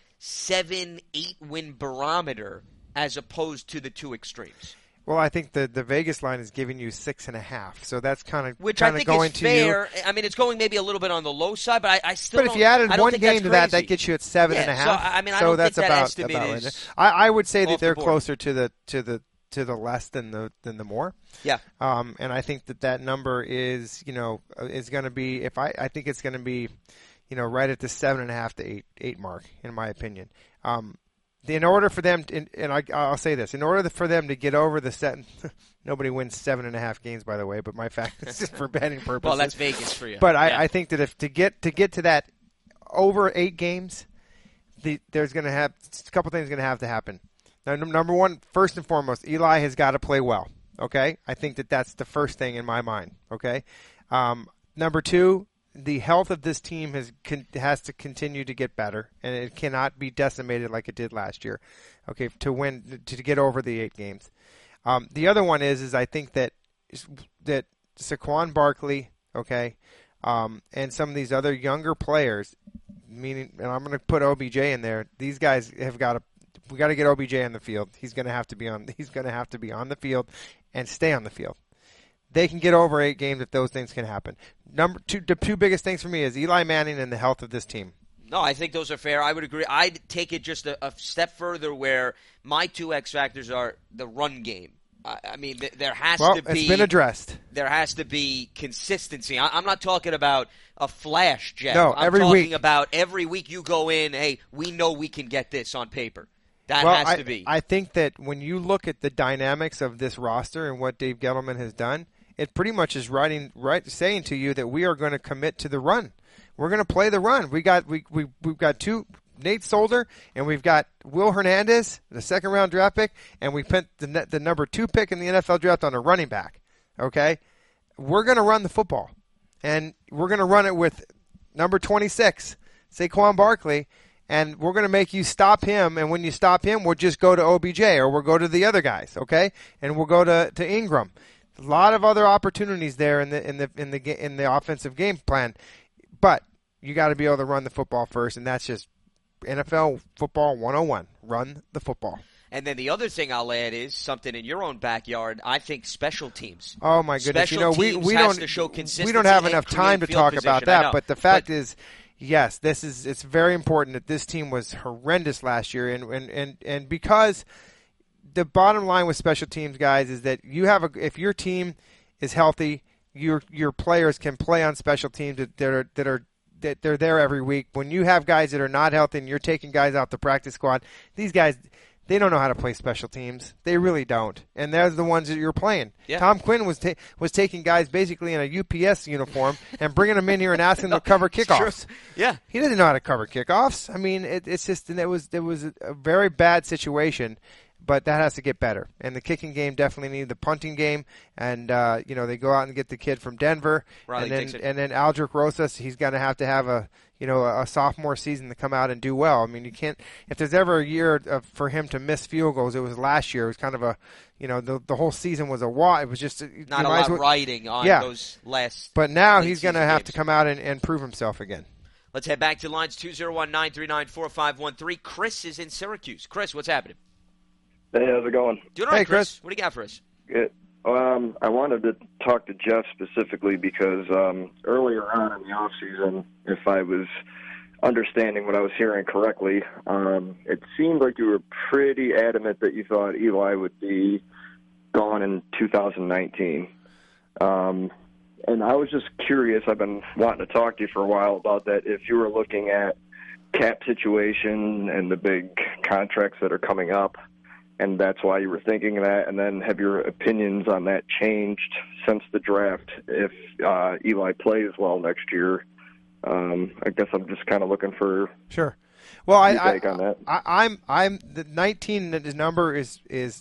7-8 win barometer as opposed to the two extremes. Well, I think the Vegas line is giving you 6.5, so that's kind of which I think going is fair. I mean, it's going maybe a little bit on the low side, but I still. But if you added one game to that gets you at 7.5. So I mean, I don't think that estimate is. Right. I would say that they're closer to the less than the more. Yeah. And I think that number is is going to be I think it's going to be right at the 7.5 to 8 mark in my opinion. In order for them, I'll say this, in order for them to get over the set, nobody wins 7.5 games, by the way, but my fact is just for betting purposes. Well, that's Vegas for you. But I think that if to get to that over 8 games, there's going to have a couple things going to have to happen. Now, number one, first and foremost, Eli has got to play well. Okay, I think that's the first thing in my mind. Okay, number two. The health of this team has to continue to get better, and it cannot be decimated like it did last year. Okay, to get over the 8 games. The other one is I think that Saquon Barkley, okay, and some of these other younger players, meaning, and I'm going to put OBJ in there. These guys have got to we got to get OBJ on the field. He's going to have to be on the field and stay on the field. They can get over 8 games if those things can happen. The two biggest things for me is Eli Manning and the health of this team. No, I think those are fair. I would agree. I'd take it just a step further where my 2 X factors are the run game. I mean, there has to be. It's been addressed. There has to be consistency. I'm not talking about a flash, Jeff. No, I'm talking about every week you go in, hey, we know we can get this on paper. That has to be. I think that when you look at the dynamics of this roster and what Dave Gettleman has done, it pretty much is saying to you that we are going to commit to the run. We're going to play the run. We've got 2, Nate Solder, and we've got Will Hernandez, the second-round draft pick, and we put the number 2 pick in the NFL draft on a running back. Okay, we're going to run the football, and we're going to run it with number 26, Saquon Barkley, and we're going to make you stop him. And when you stop him, we'll just go to OBJ or we'll go to the other guys. Okay, and we'll go to Ingram. A lot of other opportunities there in the offensive game plan, but you got to be able to run the football first, and that's just NFL football 101. Run the football. And then the other thing I'll add is something in your own backyard. I think special teams. Oh my goodness! Special we has to show consistency. We don't have enough time to talk about that. But the fact is, yes, it's very important that this team was horrendous last year, and because the bottom line with special teams, guys, is that if your team is healthy, your players can play on special teams that they're there every week. When you have guys that are not healthy and you're taking guys out the practice squad, these guys, they don't know how to play special teams. They really don't. And they're the ones that you're playing. Yeah. Tom Quinn was taking guys basically in a UPS uniform and bringing them in here and asking them to cover kickoffs. Yeah. He didn't know how to cover kickoffs. I mean, it was a very bad situation. But that has to get better. And the kicking game definitely needed the punting game. And, they go out and get the kid from Denver. And then Aldrich Rosas, he's going to have a sophomore season to come out and do well. I mean, you can't – if there's ever a year for him to miss field goals, it was last year. It was kind of the whole season was a it was just – not a lot riding on those last – But now he's going to have to come out and prove himself again. Let's head back to lines 201-939-4513. Chris is in Syracuse. Chris, what's happening? Hey, how's it going? Doing all right, Chris. What do you got for us? Good. I wanted to talk to Jeff specifically because earlier on in the off season, if I was understanding what I was hearing correctly, it seemed like you were pretty adamant that you thought Eli would be gone in 2019. And I was just curious. I've been wanting to talk to you for a while about that. If you were looking at cap situation and the big contracts that are coming up, and that's why you were thinking of that, and then have your opinions on that changed since the draft if Eli plays well next year? I guess I'm just kind of looking for sure. Well, take on that. I'm the 19 number is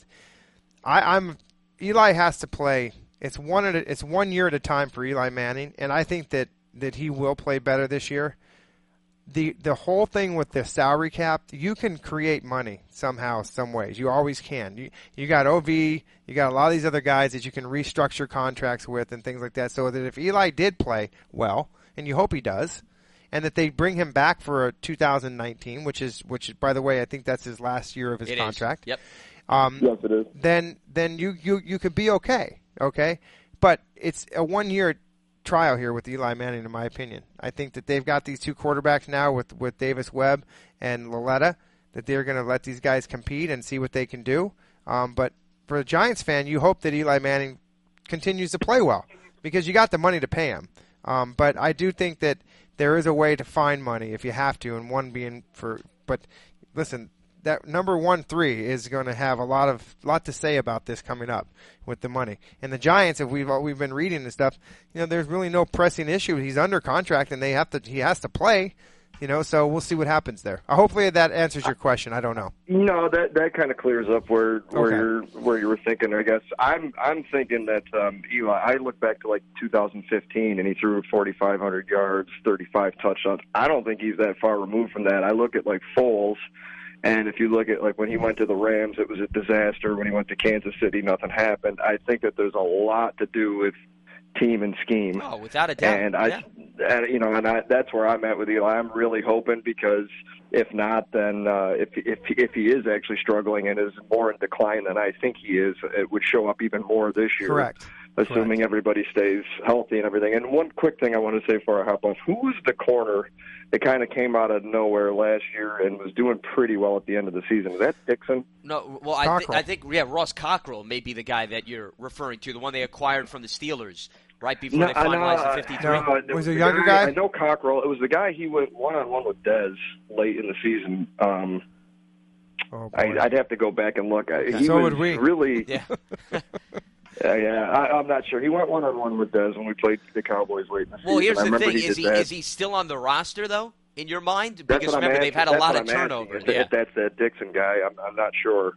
I'm Eli has to play. It's 1 year at a time for Eli Manning, and I think that he will play better this year. The whole thing with the salary cap, you can create money somehow, some ways. You always can. You got OV, you got a lot of these other guys that you can restructure contracts with and things like that. So that if Eli did play well, and you hope he does, and that they bring him back for a 2019, which by the way, I think that's his last year of his contract. Yep. Yes, it is. Then you could be okay. But it's a 1 year trial here with Eli Manning, in my opinion. I think that they've got these 2 quarterbacks now with Davis Webb and Laletta, that they're going to let these guys compete and see what they can do. But for a Giants fan, you hope that Eli Manning continues to play well because you got the money to pay him. But I do think that there is a way to find money if you have to, and one being but listen, that number 1-3 is going to have a lot to say about this coming up with the money. And the Giants, if we've been reading and stuff, there's really no pressing issue. He's under contract and he has to play, so we'll see what happens there. Hopefully that answers your question. I don't know. No, that kind of clears up where you were thinking. I guess I'm thinking that Eli. I look back to like 2015 and he threw 4,500 yards, 35 touchdowns. I don't think he's that far removed from that. I look at like Foles. And if you look at, like, when he went to the Rams, it was a disaster. When he went to Kansas City, nothing happened. I think that there's a lot to do with team and scheme. Oh, without a doubt. And that's where I'm at with Eli. I'm really hoping, because if not, then if he is actually struggling and is more in decline than I think he is, it would show up even more this year. Correct. Assuming everybody stays healthy and everything. And one quick thing I want to say before I hop off: who was the corner that kind of came out of nowhere last year and was doing pretty well at the end of the season? Is that Dixon? No, well, I think Ross Cockrell may be the guy that you're referring to, the one they acquired from the Steelers right before they finalized the 53. No, was it a younger guy? I know Cockrell. It was the guy he went one-on-one with Dez late in the season. I'd have to go back and look. So would we. Really, yeah. I'm not sure. He went one-on-one with Dez when we played the Cowboys late in the season. Well, here's the thing. Is he still on the roster, though, in your mind? Because remember, they've had a lot of turnover. If that's that Dixon guy, I'm not sure.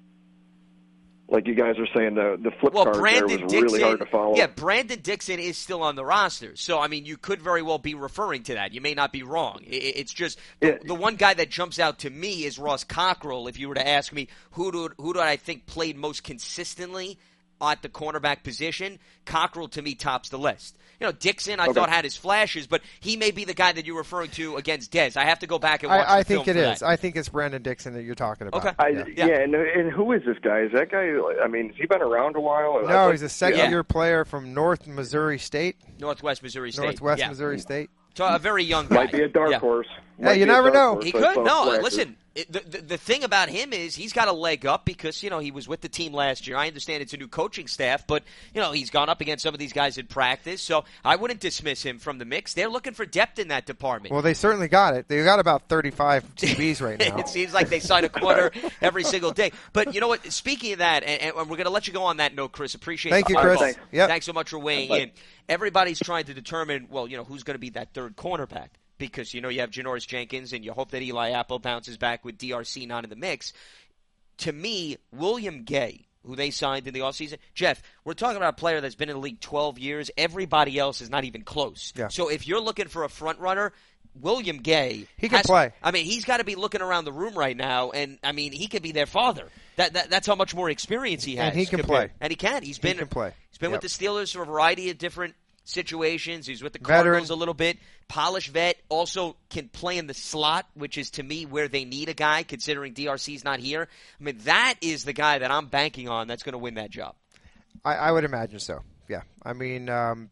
Like you guys are saying, the flip card there was really hard to follow. Yeah, Brandon Dixon is still on the roster. So, I mean, you could very well be referring to that. You may not be wrong. It's just the one guy that jumps out to me is Ross Cockrell. If you were to ask me who do I think played most consistently at the cornerback position, Cockrell to me tops the list. You know, Dixon I thought had his flashes, but he may be the guy that you're referring to against Dez. I have to go back and watch I the film think it is. that. I think it's Brandon Dixon that you're talking about. Okay. And who is this guy? Is that guy, I mean, has he been around a while? No, he's a second-year player from Northwest Missouri State. Missouri State. Missouri State. So a very young guy. Might be a dark horse. Yeah, you never know. He could. No, listen. The thing about him is he's got a leg up because, you know, he was with the team last year. I understand it's a new coaching staff, but, you know, he's gone up against some of these guys in practice. So I wouldn't dismiss him from the mix. They're looking for depth in that department. Well, they certainly got it. They got about 35 TVs right now. It seems like they sign a corner every single day. But you know what? Speaking of that, and we're going to let you go on that note, Chris. Appreciate it. Thank you, Chris. Yep. Thanks so much for weighing in. Everybody's trying to determine, well, you know, who's going to be that third cornerback. Because, you know, you have Janoris Jenkins, and you hope that Eli Apple bounces back with DRC not in the mix. To me, William Gay, who they signed in the offseason, Jeff, we're talking about a player that's been in the league 12 years. Everybody else is not even close. Yeah. So if you're looking for a front runner, William Gay, he can play. I mean, he's got to be looking around the room right now, and I mean, he could be their father. That's how much more experience he has. And he can play. And he can. He can play. He's been with the Steelers for a variety of different situations. He's with the Cardinals a little bit. Polished vet, also can play in the slot, which is to me where they need a guy, considering DRC's not here. I mean, that is the guy that I'm banking on that's going to win that job. I would imagine so. Yeah. I mean,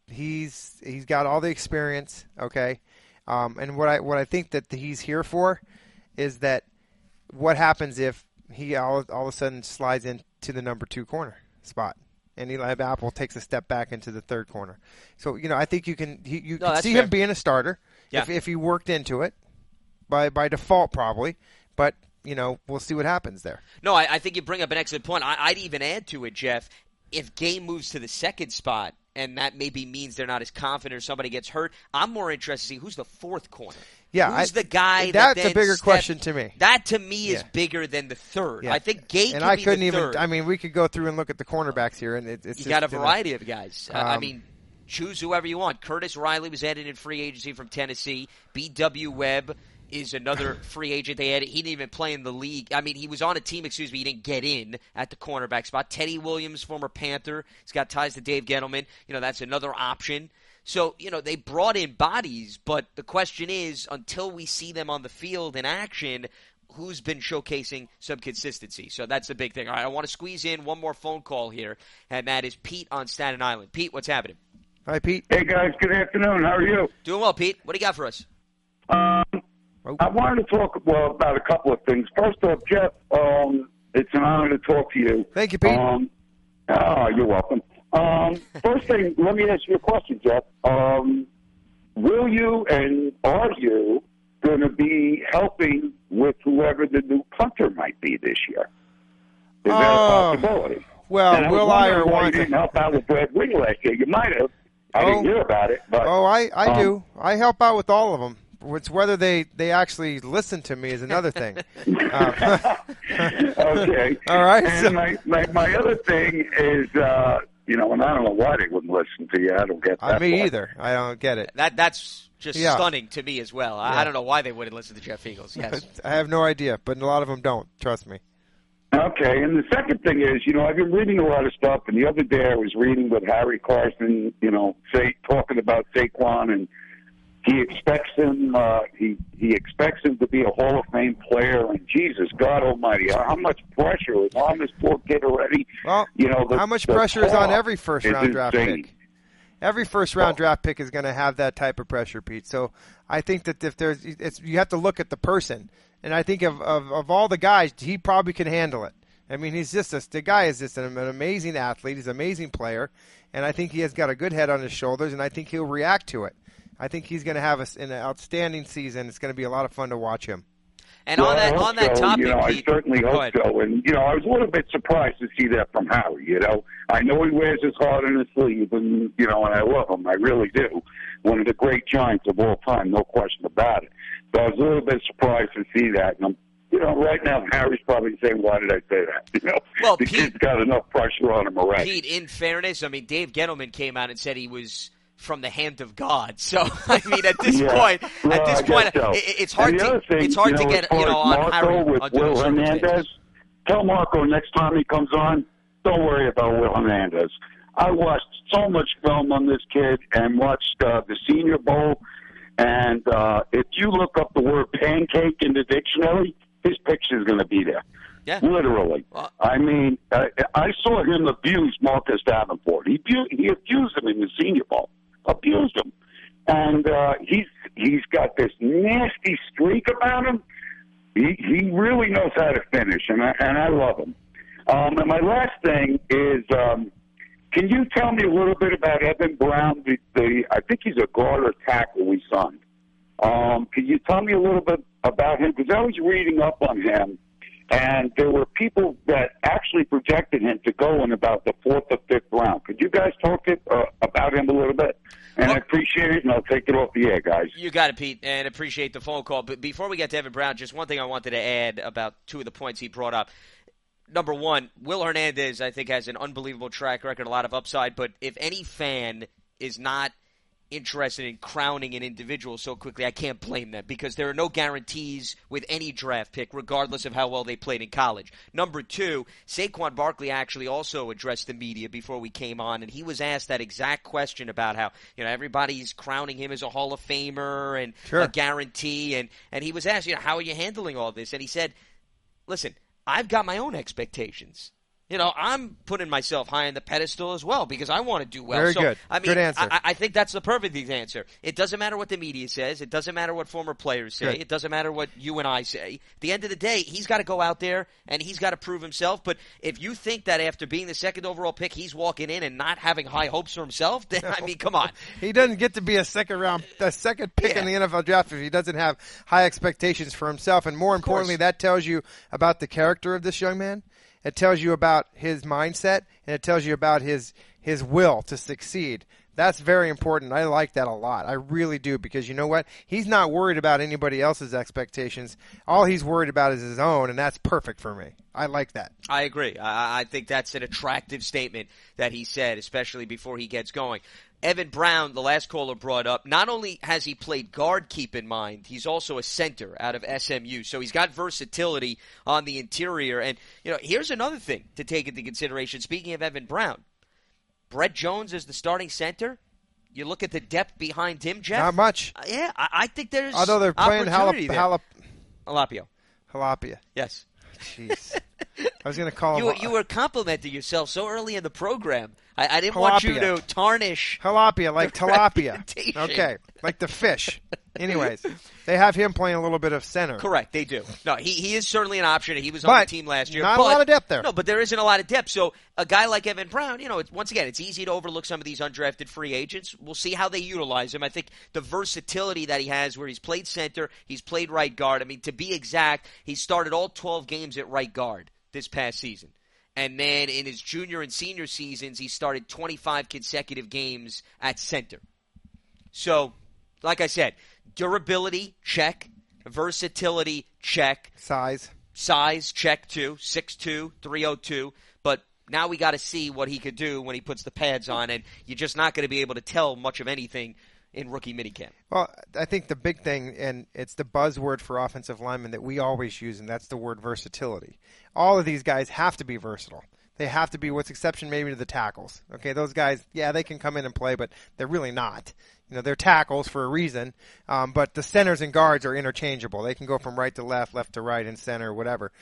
he's got all the experience, okay? And what I think that he's here for is that what happens if he all of a sudden slides into the number 2 corner spot. And Eli Apple takes a step back into the third corner. So, you know, I think you can see him being a starter if he worked into it by default probably. But, you know, we'll see what happens there. No, I think you bring up an excellent point. I'd even add to it, Jeff, if Gay moves to the second spot, and that maybe means they're not as confident or somebody gets hurt, I'm more interested to see who's the fourth corner. Yeah, who's the guy that's a bigger question to me. That to me is bigger than the third. Yeah. I think Gay and can be the third. I mean, we could go through and look at the cornerbacks here, and it's you got a variety of guys. I mean, choose whoever you want. Curtis Riley was added in free agency from Tennessee. B.W. Webb is another free agent they added. He didn't even play in the league. I mean, he was on a team, he didn't get in at the cornerback spot. Teddy Williams, former Panther. He's got ties to Dave Gettleman. You know, that's another option. So, you know, they brought in bodies, but the question is, until we see them on the field in action, who's been showcasing some consistency? So that's the big thing. All right, I want to squeeze in one more phone call here, and that is Pete on Staten Island. Pete, what's happening? Hi, Pete. Hey, guys. Good afternoon. How are you? Doing well, Pete. What do you got for us? I wanted to talk about a couple of things. First off, Jeff, it's an honor to talk to you. Thank you, Pete. You're welcome. First thing, let me ask you a question, Jeff. Will you and are you going to be helping with whoever the new punter might be this year? Is that a possibility? Well, will I or want you didn't help out with Brad Wing last year? You might have. I didn't hear about it. But, I do. I help out with all of them. It's whether they actually listen to me is another thing. Okay. All right. And my other thing is, you know, and I don't know why they wouldn't listen to you. I don't get that. Me either. I don't get it. That's just stunning to me as well. I don't know why they wouldn't listen to Jeff Eagles. Yes. I have no idea, but a lot of them don't. Trust me. Okay, and the second thing is, I've been reading a lot of stuff, and the other day I was reading with Harry Carson, talking about Saquon, and he expects him. He expects him to be a Hall of Fame player, and Jesus, God Almighty, how much pressure is on this poor kid already? Well, how much pressure is on every first-round draft pick? Every first-round draft pick is going to have that type of pressure, Pete. So I think that you have to look at the person. And I think of all the guys, he probably can handle it. I mean, the guy is just an amazing athlete. He's an amazing player. And I think he has got a good head on his shoulders, and I think he'll react to it. I think he's going to have an outstanding season. It's going to be a lot of fun to watch him. And on that topic, I certainly hope so. And I was a little bit surprised to see that from Harry. I know he wears his heart on his sleeve, and and I love him. I really do. One of the great Giants of all time, no question about it. But I was a little bit surprised to see that. And right now Harry's probably saying, "Why did I say that?" Well, the kid's got enough pressure on him already. Pete, in fairness, I mean, Dave Gettleman came out and said he was from the hand of God. So I mean, at this point, it's hard to get on Harry with Will Hernandez. Tell Marco next time he comes on, don't worry about Will Hernandez. I watched so much film on this kid and watched the Senior Bowl. And if you look up the word pancake in the dictionary, his picture is going to be there. Yeah. Literally. Well, I mean, I saw him abuse Marcus Davenport. He abused him in the Senior Bowl. Abused him. And he's got this nasty streak about him. He really knows how to finish, and I love him. And my last thing is, can you tell me a little bit about Evan Brown? I think he's a guard or tackle we signed. Can you tell me a little bit about him? Because I was reading up on him, and there were people that actually projected him to go in about the 4th or 5th round. Could you guys talk about him a little bit? And I appreciate it, and I'll take it off the air, guys. You got it, Pete, and appreciate the phone call. But before we get to Evan Brown, just one thing I wanted to add about two of the points he brought up. Number one, Will Hernandez, I think, has an unbelievable track record, a lot of upside. But if any fan is not interested in crowning an individual so quickly, I can't blame them, because there are no guarantees with any draft pick, regardless of how well they played in college. Number two, Saquon Barkley actually also addressed the media before we came on, and he was asked that exact question about how everybody's crowning him as a Hall of Famer and a guarantee, and he was asked, how are you handling all this? And he said, listen, I've got my own expectations. I'm putting myself high on the pedestal as well because I want to do well. Very good. I mean, good answer. I think that's the perfect answer. It doesn't matter what the media says. It doesn't matter what former players say. Good. It doesn't matter what you and I say. At the end of the day, he's got to go out there and he's got to prove himself. But if you think that after being the second overall pick, he's walking in and not having high hopes for himself, then, I mean, come on. He doesn't get to be a second pick in the NFL draft if he doesn't have high expectations for himself. And more importantly, that tells you about the character of this young man. It tells you about his mindset, and it tells you about his will to succeed. That's very important. I like that a lot. I really do, because you know what? He's not worried about anybody else's expectations. All he's worried about is his own, and that's perfect for me. I like that. I agree. I think that's an attractive statement that he said, especially before he gets going. Evan Brown, the last caller brought up, not only has he played guard, keep in mind, he's also a center out of SMU. So he's got versatility on the interior. And, here's another thing to take into consideration. Speaking of Evan Brown, Brett Jones is the starting center. You look at the depth behind him, Jeff. Not much. Yeah, I think there's although they're playing Jalapio. Yes. Jeez. I was going to call him. You were complimenting yourself so early in the program. I didn't want you to tarnish. Jalapia, like tilapia. Okay, like the fish. Anyways, they have him playing a little bit of center. Correct, they do. No, he is certainly an option. He was on the team last year. Not a lot of depth there. No, but there isn't a lot of depth. So a guy like Evan Brown, once again, it's easy to overlook some of these undrafted free agents. We'll see how they utilize him. I think the versatility that he has, where he's played center, he's played right guard. I mean, to be exact, he started all 12 games at right guard this past season. And then in his junior and senior seasons, he started 25 consecutive games at center. So, like I said, durability, check. Versatility, check. Size, check too. 6'2", 302. But now we got to see what he could do when he puts the pads on. And you're just not going to be able to tell much of anything in rookie minicamp? Well, I think the big thing, and it's the buzzword for offensive linemen that we always use, and that's the word versatility. All of these guys have to be versatile. They have to be, what's exception maybe to the tackles. Okay, those guys, yeah, they can come in and play, but they're really not. They're tackles for a reason, but the centers and guards are interchangeable. They can go from right to left, left to right, and center, whatever.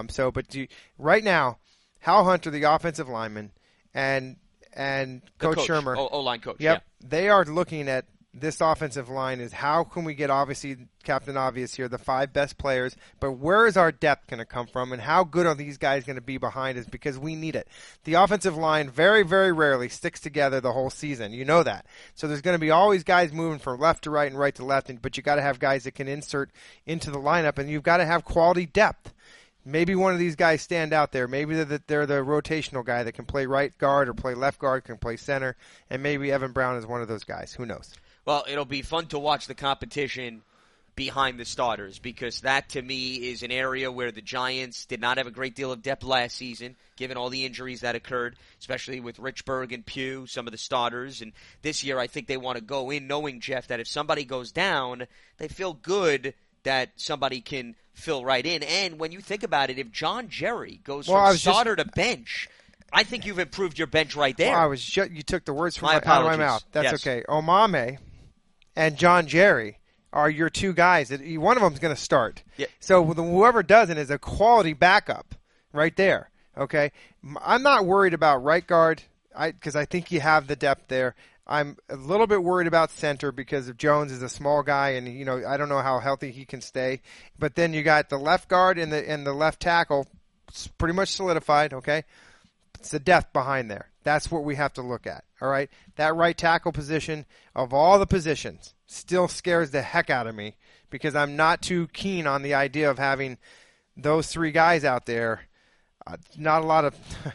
Right now, Hal Hunter, the offensive lineman, and Coach Shermer, O-line coach, yep, they are looking at this offensive line is how can we get, obviously, Captain Obvious here, the 5 best players, but where is our depth going to come from, and how good are these guys going to be behind us, because we need it. The offensive line very, very rarely sticks together the whole season. You know that. So there's going to be always guys moving from left to right and right to left, but you got to have guys that can insert into the lineup, and you've got to have quality depth. Maybe one of these guys stand out there. Maybe they're the rotational guy that can play right guard or play left guard, can play center, and maybe Evan Brown is one of those guys. Who knows? Well, it'll be fun to watch the competition behind the starters, because that, to me, is an area where the Giants did not have a great deal of depth last season, given all the injuries that occurred, especially with Richburg and Pugh, some of the starters. And this year, I think they want to go in knowing, Jeff, that if somebody goes down, they feel good that somebody can fill right in. And when you think about it, if John Jerry goes from starter to bench, I think you've improved your bench right there. Well, you took the words out of my mouth. That's okay. Omame and John Jerry are your 2 guys. One of them is going to start. Yeah. So whoever doesn't is a quality backup right there. Okay, I'm not worried about right guard because I think you have the depth there. I'm a little bit worried about center because Jones is a small guy, and I don't know how healthy he can stay. But then you got the left guard and the left tackle, it's pretty much solidified. Okay, it's the depth behind there. That's what we have to look at. All right, that right tackle position of all the positions still scares the heck out of me because I'm not too keen on the idea of having those 3 guys out there. Not a lot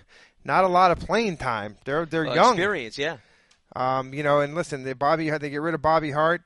of playing time. They're young. Experience, yeah. And listen, they get rid of Bobby Hart.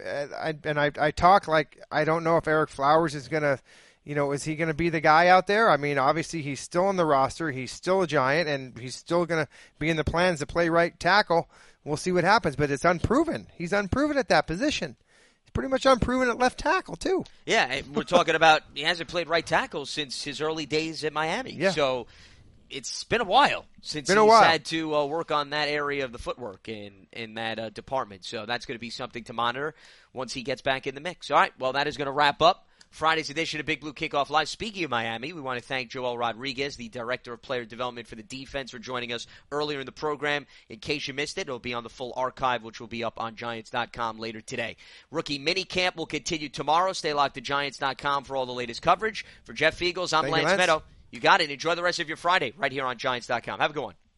I talk like I don't know if Eric Flowers is gonna, is he gonna be the guy out there? I mean, obviously he's still on the roster. He's still a Giant, and he's still gonna be in the plans to play right tackle. We'll see what happens, but it's unproven. He's unproven at that position. He's pretty much unproven at left tackle too. Yeah, we're talking about he hasn't played right tackle since his early days at Miami. Yeah. So it's been a while since he's had to work on that area of the footwork in that department. So that's going to be something to monitor once he gets back in the mix. All right, well, that is going to wrap up Friday's edition of Big Blue Kickoff Live. Speaking of Miami, we want to thank Joel Rodriguez, the Director of Player Development for the defense, for joining us earlier in the program. In case you missed it, it'll be on the full archive, which will be up on Giants.com later today. Rookie minicamp will continue tomorrow. Stay locked to Giants.com for all the latest coverage. For Jeff Eagles, I'm Lance Meadow. You got it. Enjoy the rest of your Friday right here on Giants.com. Have a good one.